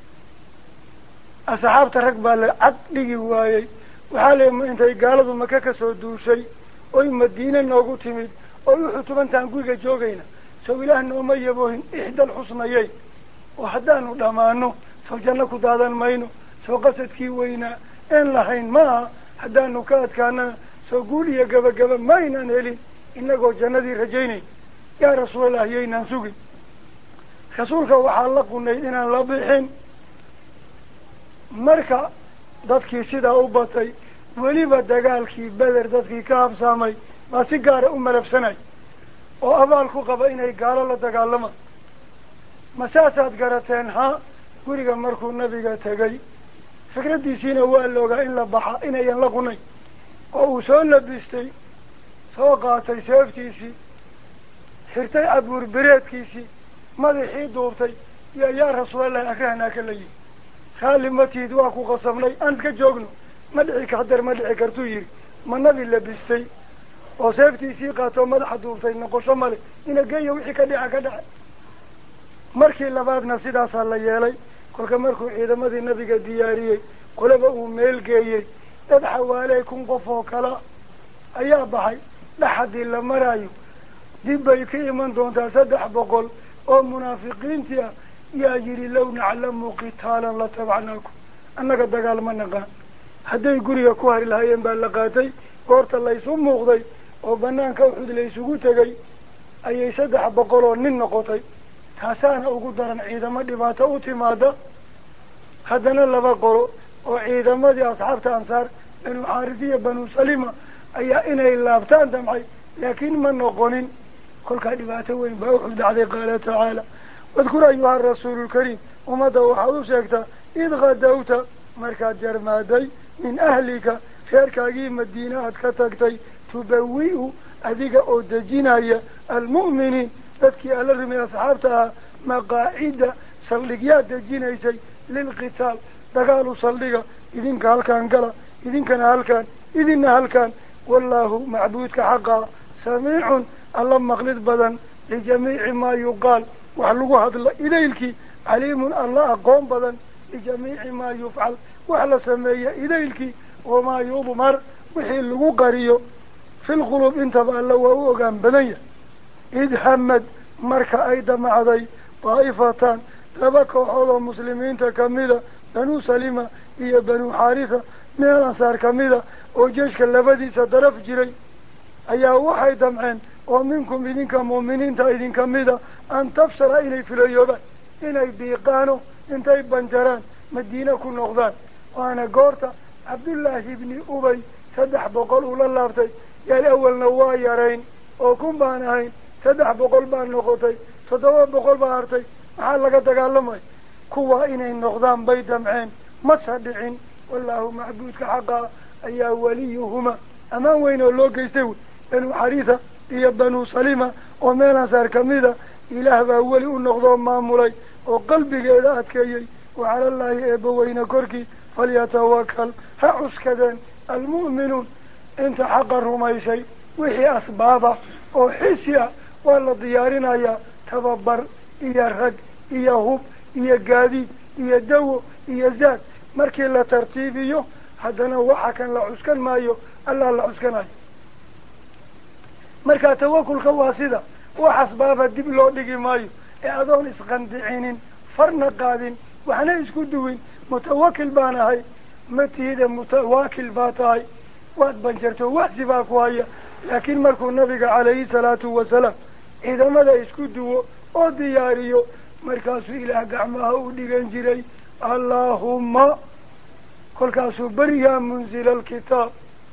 asxaabta rag baa la cad dhigi waayey waxaa le intay gaaladu maka ka soo duushay oy madiine noogu timid oy uxud tubantaan guriga joogayna sow ilaah nooma yaboohin ixdal xusnayey oo haddaanu dhammaano soo janno ku daadan mayno soo qasadkii weynaa een lahayn ma aha haddaanu ka adkaanana soo guul iyo gabagaba ma aynaan helin inagoo jannadii rajaynayn yaa rasuulallah yaynaan sugin rasuulka waxaa la qunayd inaan la bixin marka dadkii sidaa u batay weliba dagaalkii beder dadkii ka habsaamay baa si gaara u malabsanay oo abaal ku qaba inay gaalo la dagaalamaan ma saasaad garateen ha guriga markuu nabiga tegay fikraddiisiina waa la ogaa in la baxa inayan la qunayn oo uu soo labistay soo qaatay seeftiisii xirtay cabuur bereedkiisii madaxii duubtay iyo yaa rasuulallahi akrahnaa ka la yihi raalli matiid waa ku qasabnay aan iska joogno ma dhici kaxdar ma dhici kartuu yidhi ma nabi labistay oo seeftiisii qaatoo madaxa duubtay noqosho male ina geeya wixii ka dhica ka dhacay markii labaadna sidaasaa la yeelay kolka markuu ciidamadii nabiga diyaariyey qolaba uu meel geeyey dad xawaaley kun qof oo kala ayaa baxay dhaxadii la maraayo dib bay ka iman doontaa saddex boqol oo munaafiqiintii ah yaa yidhi low naclamu qitaalan la tabacnaakum annaga dagaal ma naqaan hadday guriga ku hari lahaayeen baa la qaatay goorta laysu muuqday oo banaanka uxud laysugu tegay ayay saddex boqol oo nin noqotay taasaana ugu daran ciidamo dhibaato u timaada haddana laba qolo oo ciidamadii asxaabta ansaar banu xaaris iyo banu salima ayaa inay laabtaan damcay laakiin ma noqonin kolkaa dhibaato weyn baa uxud dhacday qaala tacaala wadkur ayuha rasuulu lkariim ummadda waxaad u sheegtaa id kadawta markaad jarmaaday min ahlika reerkaagii madiine aad ka tagtay tubawi-u adiga oo dejinaya almu'miniin dadkii alla rumay asxaabta ah maqaacida saldhigyaa dejinaysay lilqitaal dagaalu saldhiga idinka halkaan gala idinkana halkaan idinna halkaan wallaahu macbuudka xaqaa samiicun alla maqlid badan lijamiici maa yuqaal wax lagu hadla idaylkii caliimun alla aqoon badan lijamiici maa yufcal wax la sameeya idaylkii wamaa yudmar wixii lagu qariyo fi lqulub intaba alla waa u ogaan badan yahay id hamad marka ay damacday daa'ifatan laba kooxood oo muslimiinta kamida banuu salima iyo banuu xaarisa min al ansaar kamida oo jeeshka labadiisa daraf jiray ayaa waxay damceen oo minkum idinka mu'miniinta idinka mida an tafsala inay filayoobaan inay biiqaano intay banjaraan madiina ku noqdaan waana goorta cabdullaahi ibni ubay saddex boqol ula laabtay yaal awalna waa yarayn oo kun baan ahayn saddex boqol baan noqotay toddoba boqol baa hartay maxaa laga dagaalamay kuwaa inay noqdaan bay damceen masa dhicin wallaahu macbuudka xaqaa ayaa weliyuhuma ammaan weyn oo loo geystay wey banuu xariisa iyo banuu salima oo meel ansaar kamida ilaah baa weli u noqdoo maamulay oo qalbigeeda adkeeyey wacalallaahi eebbaweyne korkii falyatawakal ha cuskadeen almu'minuun inta xaqa rumaysay wixii asbaaba oo xisi ah waa la diyaarinayaa tababar iyo rag iyo hub iyo gaadiid iyo dawo iyo zaad markii la tartiibiyo haddana waxa kan la cuskan maayo allaa la cuskanayo markaa tawakulka waa sida wax asbaaba dib loo dhigi maayo ee adoon isqandicinin farna qaadin waxna isku duwin mutawakil baan ahay matihida mutawaakil baa tahay waad banjarto waxsi baa ku haya laakiin markuu nabiga calayhi salaatu wasalaam ciidamada isku duwo oo diyaariyo markaasuu ilaah gacmaha u dhigan jiray allaahumma kolkaasuu beriyaa munzila alkitaab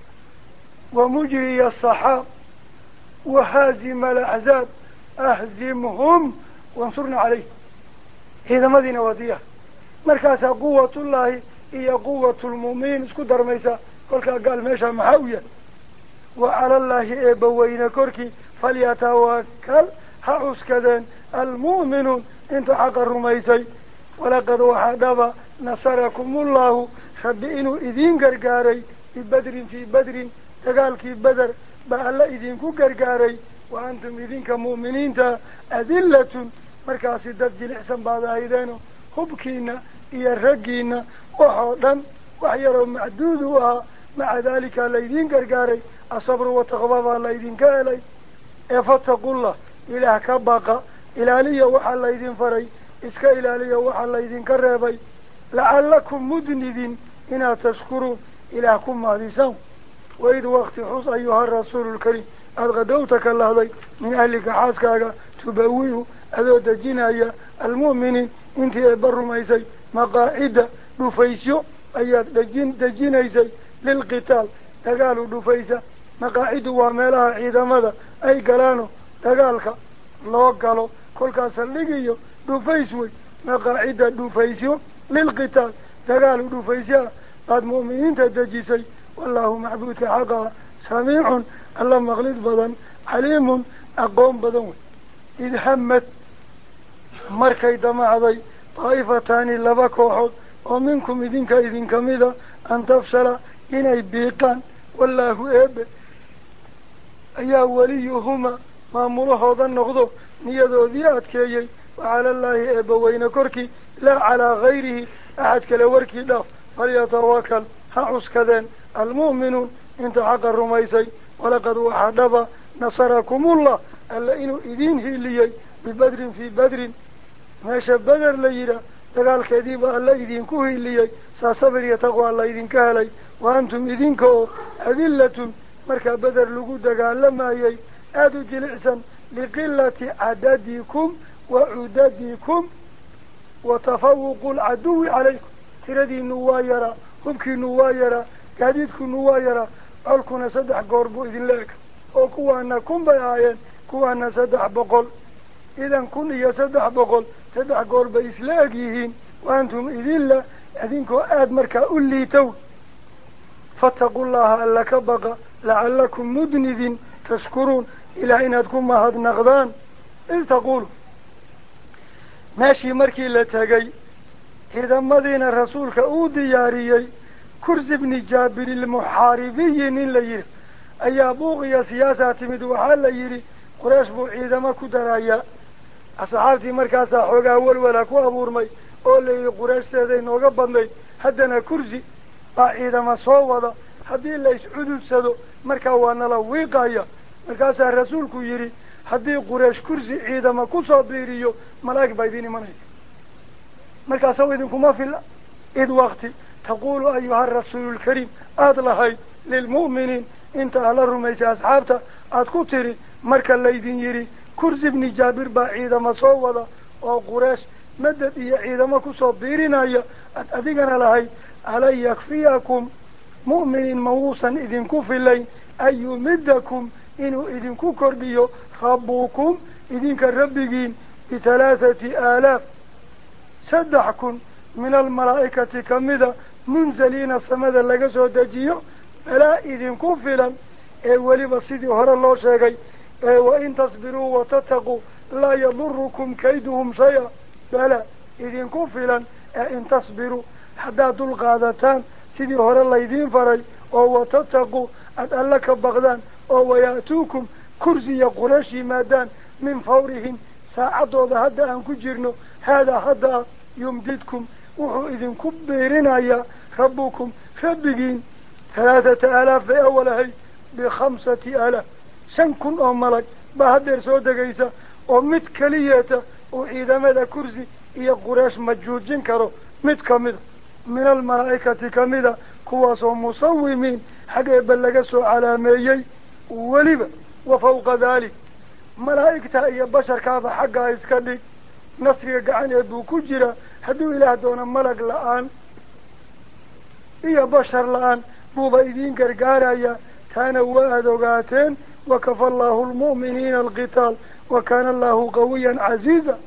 wa mujriya asaxaab wahaazima alaxzaab ahzimhum wansurna calayh ciidamadiina waa diyaar markaasaa quwatullaahi iyo quwatulmu'miniin isku darmaysa kolkaa gaal meeshaa maxaa u yahay wa calallaahi eebbaweyne korkii falyatawakal ha cuskadeen almu'minuun inta xaqa rumaysay walaqad waxaa dhaba nasarakumullahu rabbi inuu idiin gargaaray bibadrin fii badrin dagaalkii beder baa alla idinku gargaaray wa antum idinka mu'miniinta adillatun markaasi dad jilicsan baad ahaydeeno hubkiina iyo raggiina waxoo dhan wax yaroo macduud u ahaa maca daalika laydin gargaaray asabru wataqwa baa laydinka helay ee fataqullah ilaah ka baqa ilaaliya waxaa laydin faray iska ilaaliya waxaa laydinka reebay lacallakum mudnidin inaad tashkuruun ilaah ku mahdisan waid waqti xus ayuha rasuulu lkariim aada qadowta ka lahday min ahlika xaaskaaga tubawi-u adoo dejinaya almu'miniin intii eebba rumaysay maqaacida dhufaysyo ayaad dejin dejinaysay lilqitaal dagaalu dhufaysa maqaacidu waa meelaha ciidamada ay galaano dagaalka loo galo kolkaas saldhigiyo dhufays wey maqaacida dhufaysyo lilqitaal dagaalu dhufaysyaa baad mu'miniinta dejisay wallaahu macbuudka xaqaa samiicun alla maqlid badan caliimun aqoon badan wey id hamad markay damacday daa'ifataani laba kooxood oo minkum idinka idinka mida an tafsala inay biiqaan wallaahu eebe ayaa weliyuhuma maamulahooda noqdo niyadoodii adkeeyey wacalallaahi eebbaweyne korkii laa calaa gayrihi axad kale warkii dhaaf falyatawakal ha cuskadeen almu'minuun inta xaqa rumaysay walaqad waxaa dhaba nasarakumullah alla inuu idiin hiiliyey bibadrin fii badrin meesha beder la yidhaah dagaalkeediiba alla idinku hiiliyey saa sabir iyo taqwa alla idinka helay wa antum idinka oo adillatun markaa beder lagu dagaalamayey aada u jilicsan liqilati cadadikum wa cudadikum wa tafawuqu alcaduwi calaykum tiradiinu waa yaraa hubkiinu waa yaraa gaadiidkunu waa yaraa colkuna saddex goor buu idinla eg oo kuwaana kun bay ahaayeen kuwaana saddex boqol idan kun iyo saddex boqol saddex goor bay isla eg yihiin wa antum idinla idinkoo aada markaa u liitow fattaqullaha alla ka baqa lacallakum mudnidin tashkuruun ilaah inaad ku mahadnaqdaan id taquulu ماشي مركي لتاقي إذا مدينة رسولك أودي ياريي كرز بن جابر المحاربين اللي أي بوغي سياسة مدوحة يري قريش بو إذا ما كدرايا أصحابتي مركاسا حوغا أول ولا كو أبورمي أولي قريش سيدين وقبضني حدنا كرزي إذا ما صوّد حدي اللي يسعدوا السدو مركا وانا لو ويقايا مركاسا رسولك يري حدي قريش كرزي إذا ما كسا بيريو ملاك بايديني منيك مركاسا ويدنكم ما في الله إذ وقتي تقول أيها الرسول الكريم أدلهي للمؤمنين انت على الرميس أصحابتا أدكتري مركا الليدين يري كرز ابن جابر با عيدا ما صوّد أو قريش مدد إيا عيدا ما كسا بيرنا إيا أدقنا لهي ألا يكفيكم مؤمن موصا إذن كفي الليل أن يمدكم إنه إذن كرديو ربكم إذن كالربقين بثلاثة آلاف صدحكم من الملائكة كمذا منزلين السمد اللقسو دجيو فلا إذن كفلا أولي بصيدي هر الله شاقي وإن تصبروا وتتقوا لا يضركم كيدهم شيئا فلا إذن كفلا إن تصبروا حداد القادتان سيدي هر الله يدين فري أو وتتقوا أدألك بغدان أو يأتوكم كرزي قرشي مادان من فورهم ساعدوا هذا أن كجرنوا هذا هذا يمددكم وحو إذن كبيرنا يا ربكم ربكين ثلاثة آلاف في أولها بخمسة آلاف شنكن أو ملك بهدر سودة قيسة ومتكلية وإذا ماذا كرزي إيا قراش مجوجين كرو متكمد من الملائكة كمدة كواسو مصومين حقا بلغسوا على ميي ولبا وفوق ذلك ملائكة إيا بشر كافة حقا إسكالي نصري قعان يدو كجرة حدو إله دون ملك لآن إيا بشر لآن بوبا إذين كرقارا كانوا وآدوغاتين وكفى الله المؤمنين القتال وكان الله قويا عزيزا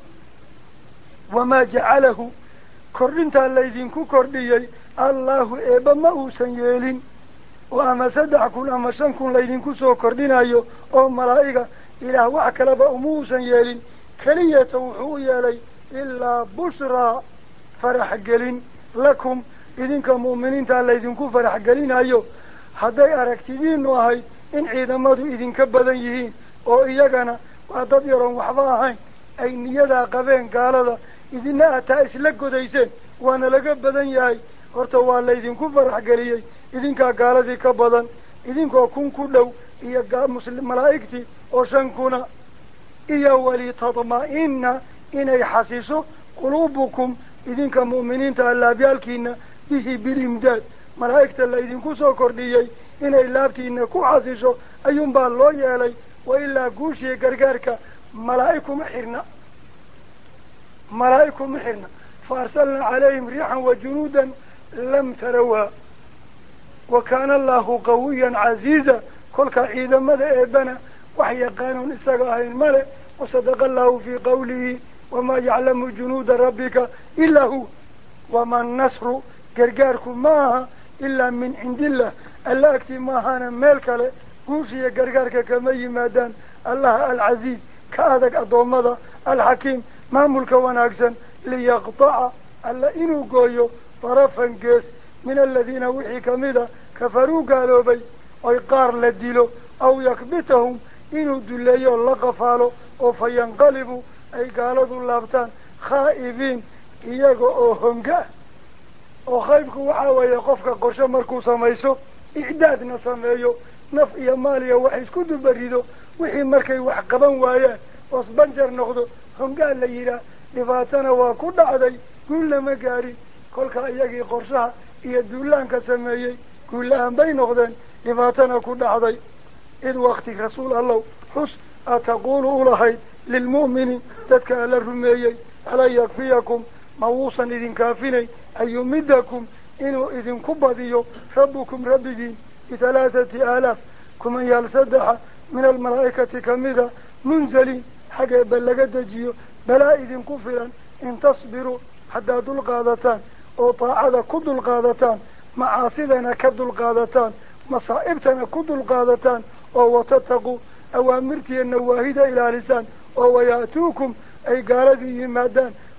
وما جعله كردنتا الذين كرديي الله إبا ما أوسن يلين وأما سدعكم أما شنكم الذين كسو كردنايو أو ملائكة إله وعكلب أموسن يلين كلية وحو يلي إلا بشرى فرح قلين لكم إذن كمؤمنين تعالى إذن كفرح قلين أيو هذي أركتدين وهي إن عيدمادو إذن كبدن يهين أو إيقنا وعدد يرون وحضاهين أي نيدا قبين قال هذا إذن أتا إسلقوا ديسين وانا لقبدن يهي ورتوا الله إذن كفرح قليي إذن كقال ذي كبدن إذن كون كلو إيقا مسلم ملائكتي أو شنكونا إيا ولي تطمئن إن يحسسوا قلوبكم إذن كمؤمنين تعالى بيالكين به بالإمداد ملائكة الله إذن كسو كرديي إن إلابتي إنكو حسسوا أيوم بالله يالي وإلا قوشي قرقارك ملائكة محرنا ملائكة محرنا فأرسلنا عليهم ريحا وجنودا لم تروها وكان الله قويا عزيزا كل كعيدا ماذا إبنا وحي قانون إساقها الملك وصدق الله في قوله وما يعلم جنود ربك إلا هو وما النصر قرقاركم معها إلا من عند الله ألا أكتب معها مالك له قوشي قرقارك كمي مادان الله العزيز كأذك أضومضة الحكيم ما ملك وناكسا ليقطع ألا إنو قويو طرفا قيس من الذين وحي كميدا كفروا قالوا بي ويقار لديلو أو يكبتهم إنو دليو لقفالو أو فينقلبوا أي قالوا اللابتان خائبين إياقو أو هنقاه أو خايبكو وحاوة يقفك قرشا مركو سميسو إعدادنا سميو نف إيا ماليا وحيس كدو بريدو وحي مركي وحقبان وايان وصبنجر نخدو هنقاه ليلا لفاتنا وكل عدي كل مقاري كل كأياقي قرشا إيا دولان كسميي كلهم بين نخدان لفاتنا كل عدي إذ وقت رسول الله حس أتقول أولهي للمؤمن تتكى للرميي على يكفيكم موصا إذن كافيني أن يمدكم إنه إذن كبديو ربكم ربكين بثلاثة آلاف كما يلسدح من الملائكة كمذا منزلين حقا بلغت جيو بلا إذن كفلا إن تصبروا حتى ذو القادتان أو طاعة كد القادتان معاصدنا كد القادتان مصائبتنا كد القادتان أو وتتقوا أوامرتي النواهد إلى لسان أو يأتوكم أي قال ذي مادان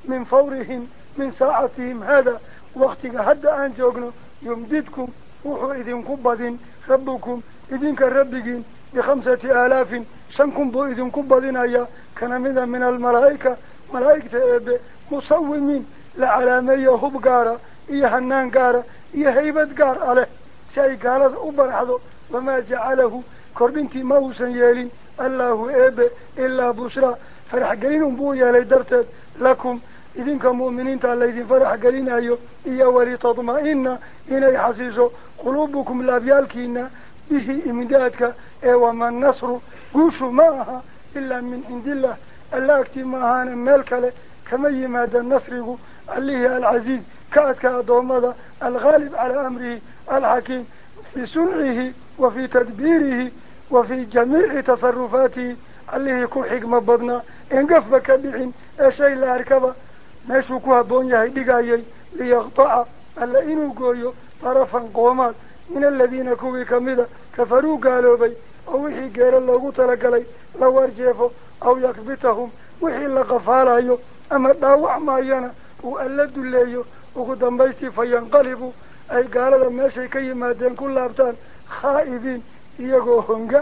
min fawrihim min saacatihim hada waktiga hadda aan joogno yumdidkum wuxuu idinku badin rabbukum idinka rabbigiin bikhamsati aalaafin shan kun buu idinku badinayaa kana mida min almalaa'ika malaa'igta eebe musawimiin la calaameeya hub gaara iyo hanaan gaara iyo haybad gaar a leh si ay gaalada u baraxdo wamaa jacalahu kordhintii ma uusan yeelin allaahu eebe ilaa bushraa farax gelinun buu yeelay darteed lakum idinka mu'miniinta laydin farax gelinayo iyo walitadma'ina inay xasiiso quluubukum laabyaalkiina bihi imdaadka ee wama nasru guushu ma aha ilaa min cindillah alla agtii ma ahaana meel kale kama yimaada nasrigu allihii alcaziiz ka adka addoommada alghaalib calaa amrihi alxakiim fii suncihi wa fii tadbiirihi wa fii jamiici tasarufaatihi allihii ku xigmo badnaa engafba ka dhicin ee shay la arkaba meeshuu ku habboon yahay dhigayay liyaqtaca alla inuu gooyo tarafan qoomaad min aladiina kuwii kamida kafaruu gaaloobay oo wixii geero loogu talagalay la warjeefo aw yakbitahum wixii la qafaalayo ama dhaawac maayana uu alla duleeyo ugu dambaystii fayanqalibu ay gaalada meeshay ka yimaadeen ku laabtaan khaa'ibiin iyagoo honga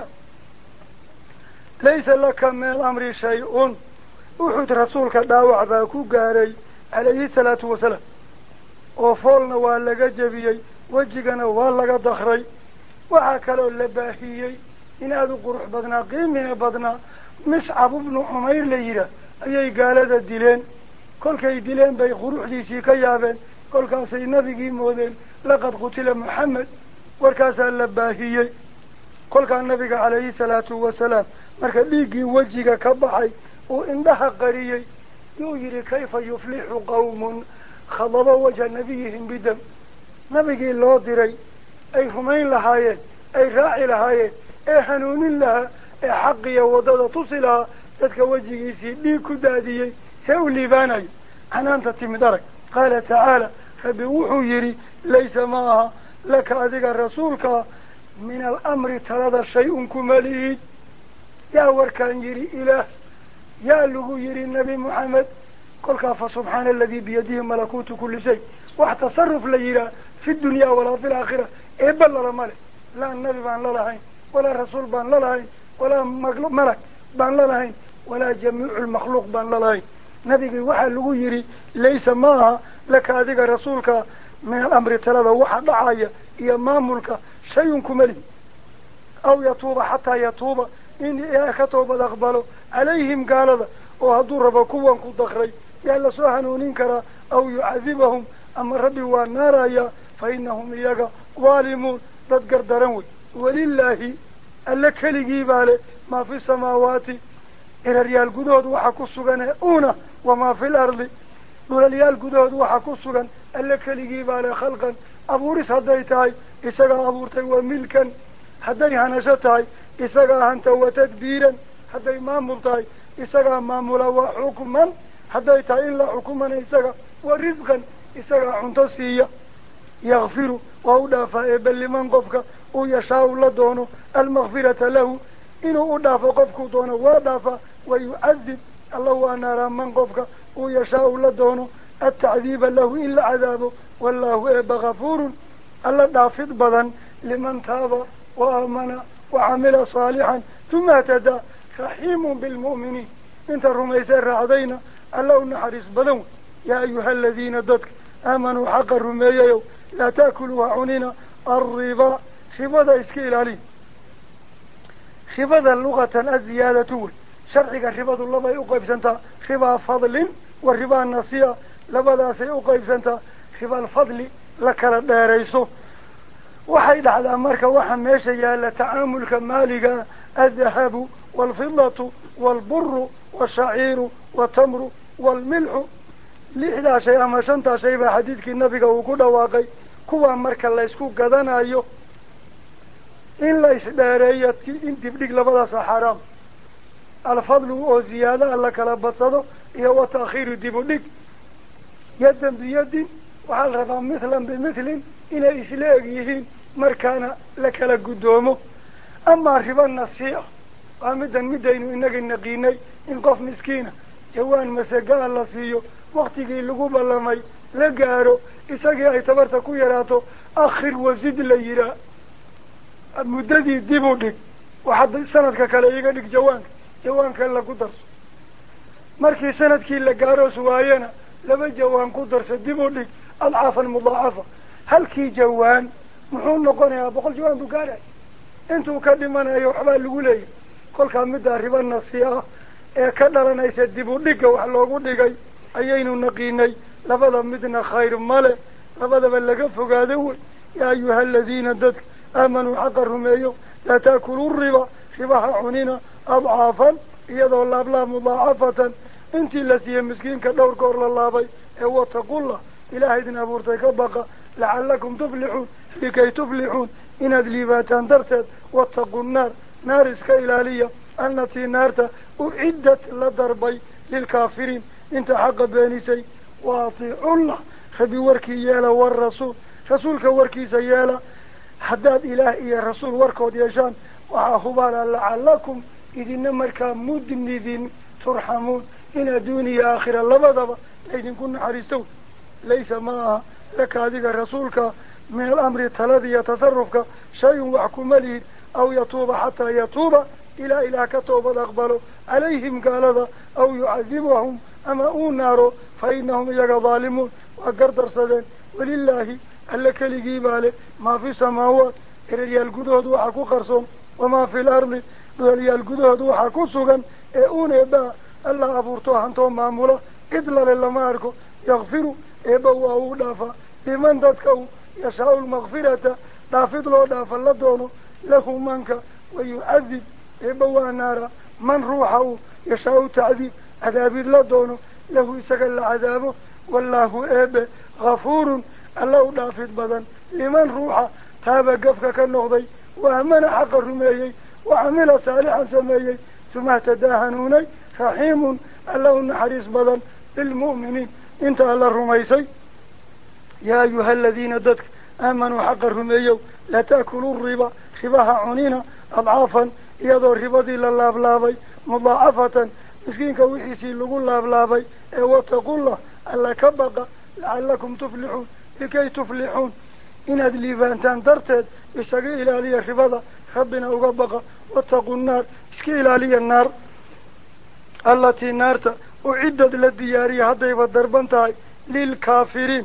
laysa laka min alamri shay-un uxud rasuulka dhaawac baa ku gaaray calayhi salaatu wasalaam oo foolna waa laga jebiyey wejigana waa laga dakray waxaa kaloo la baahiyey in aada u qurux badnaa qiimina badnaa miscab ibnu cumayr la yidhaah ayay gaalada dileen kolkay dileen bay quruxdiisii ka yaabeen kolkaasay nabigii moodeen laqad qutila moxamed warkaasaa la baahiyey kolkaa nabiga calayhi salaatu wasalaam marka dhiiggii wejiga ka baxay uu indhaha qariyey yuu yidhi kayfa yuflixu qawmun khadaba wajha nabiyihim bidam nabigii loo diray ay rumayn lahaayeen ay raaci lahaayeen ee hanuunin lahaa ee xaqiya waddada tusi lahaa dadka wejigiisii dhiig ku daadiyey see u liibaanayo canaanta timid arag qaala tacaala rabbi wuxuu yidhi laysa ma aha laka adiga rasuulkaa min alamri talada shay-un kuma lihid yaa warkaan yidhi ilaah yaa lagu yidhi nebi moxamed kolkaa fa subxaana aladii biyadihi malakuutu kulli shay wax tasaruf la yidhaah fi dunyaa walaa fi laakhira eebba lalama leh laa nabi baan lalahayn walaa rasuul baan lalahayn walaa malag baan lalahayn walaa jamiicu lmakhluuq baan lalahayn nabigii waxaa lagu yidhi laysa ma aha laka adiga rasuulka min alamri talada waxa dhacaya iyo maamulka shayun kuma lihi aw yatuuba xataa yatuuba in ilaah ka toobad aqbalo calayhim gaalada oo hadduu rabo kuwan ku dakray yaa lasoo hanuunin karaa aw yucadibahum ama rabbi waa naarayaa fa inahum iyaga daalimuun dad gardaran wey walilaahi alle keligii baa leh maa fi samaawaati ciraryaal gudahood waxa ku sugan una wamaa fi lardi dhulalyaal gudahood waxa ku sugan alle keligii baa leh khalqan abuuris hadday tahay isagaa abuurtay waa milkan hadday hanasho tahay isagaa hanta wa tadbiiran hadday maamul tahay isagaa maamula waa xukman hadday tahay in la xukumana isaga wa risqan isagaa cunto siiya yakfiru waa u dhaafaa eebbe liman qofka uu yashaau la doono almakfirata lahu inuu u dhaafo qofkuu doono waa dhaafaa wayucadib alla waa naaraa man qofka uu yashaau la doono atacdiiba lahu in la cadaabo wallaahu eebba gafuurun alla dhaafid badan liman taaba wa aamana wacamila saalixan tuma htadaa raxiimun bilmu'miniin inta rumaysay raacdayna alla u naxariis badan wey yaa ayuha aladiina dadka aamanuu xaqa rumeeyayow laa ta'kuluu ha cunina alribaa ribada iska ilaaliya ribada lugatan aziyaadatu wey sharciga ribadu labay uqaybsantaa ribaa fadlin wa ribaa nasiya labadaasay uqaybsantaa ribaalfadli la kala dheerayso waxay dhacdaa marka waxa meesha yaalla tacaamulka maaliga aldahabu waalfidatu waalburu waashaciiru waatamru waalmilxu lixdaa shay ama shantaa shay baa xadiidkii nabiga uu ku dhawaaqay kuwaa marka laysku gadanayo in la isdheereeyo in dibdhig labadaasa xaaraam alfadlu oo ziyaadaha la kala badsado iyo wa ta'khiiru dib u dhig yadan biyadin waxaa la rabaa mithlan bimithlin inay isla eg yihiin markaana la kala guddoomo amaa riba nasiica waa middan midaynu inaga naqiinay in qof miskiina jawaan masagaa la siiyo waktigii lagu ballamay la gaaro isagii ay tabarta ku yaraato akhir wasid la yihaa muddadii dib u dhig waxaad sanadka kale iga dhig jawaanka jawaanka lagu darso markii sanadkii la gaaroos waayana laba jawaan ku darso dib u dhig adcaafan mudaacafa halkii jawaan muxuu noqonayaa boqol jawaan buu gaarhay intuu ka dhimanayo waxbaa lagu leeyahy kolkaa middaa riba nasi ah ee ka dhalanaysa dib u dhigga wax loogu dhigay ayaynu naqiinay labada midna khayr male labadaba laga fogaado wey yaa ayuha aladiina dadka aamanuu xaqa rumeeyo laa taakulu riba ribaha cunina adcaafan iyadoo laablaab mudaacafatan intii la siiyey miskiinka dhowr goor la laabay ee wataqullah ilaahay idin abuurtay ka baqa lacalakum tuflixuun likay tuflixuun inaad liibaataan darteed wataqu nnaar naar iska ilaaliya allatii naarta uciddat la darbay lilkaafiriin inta xaqa beenisay wa atiicullah rabi warkii yeela warasuul rasuulka warkiisa yeela haddaad ilaah iyo rasuul warkood yeeshaan waxaa hubaala lacalakum idina markaa mudnidin turxamuun in adduuniya aakhira labadaba laydinku naxariistow laysa ma aha laka adiga rasuulka min alamri talada iyo tasarufka shay-un wax kuma lihid aw yatuuba xataa yatuuba ilaa ilaah ka toobad aqbalo calayhim gaalada aw yucadibahum ama uu naaro fa inahum iyaga daalimuun waa gardarsadeen walilaahi alla keligii baa le maa fi samaawaat eraryaal gudahood waxaa ku qarsoon wamaa fi lardi dhoolyaal gudahood waxaa ku sugan ee uun eebaa alla abuurto hantoo maamula cid lale lama arko yakfiru eeba waa uu dhaafaa liman dadka u yashaau lmakfirata dhaafid loo dhaafa la doono lahu manka wayucadib eeba waa naara man ruuxa uu yashaau tacdiib cadaabid la doono lahu isaga la cadaabo wallaahu eebe gafuurun alla u dhaafid badan liman ruuxa taaba gafka ka noqday waamana xaqa rumeeyey wacamila saalixan sameeyey suma htadaa hanuunay raxiimun alla u naxariis badan lilmu'miniin inta alla rumaysay yaa ayuha aladiina dadka aamanuu xaqa rumeeyow laa ta'kuluu riba ribaha cunina adcaafan iyadoo ribadii la laablaabay mudaacafatan miskiinka wixiisii lagu laablaabay ee wataqullah alla ka baqa lacalakum tuflixuun likay tuflixuun inaad liibaantaan darteed isaga ilaaliya ribada rabbina uga baqa wataqu nnaar iska ilaaliya naar allatii naarta uciddad la diyaariya haddayba darban tahay lilkaafiriin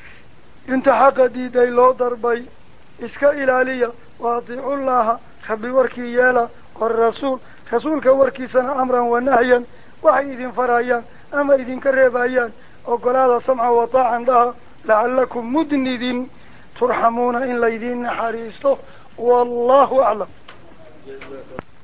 inta xaqa diiday loo darbay iska ilaaliya wa atiicullaha rabbi warkii yeela warasuul rasuulka warkiisana amran wa nahyan waxay idin farayaan ama idinka reebayaan ogolaada samca wa taacan dhaha lacalakum mudnidin turxamuuna in laydin naxariisto wallahu aclam.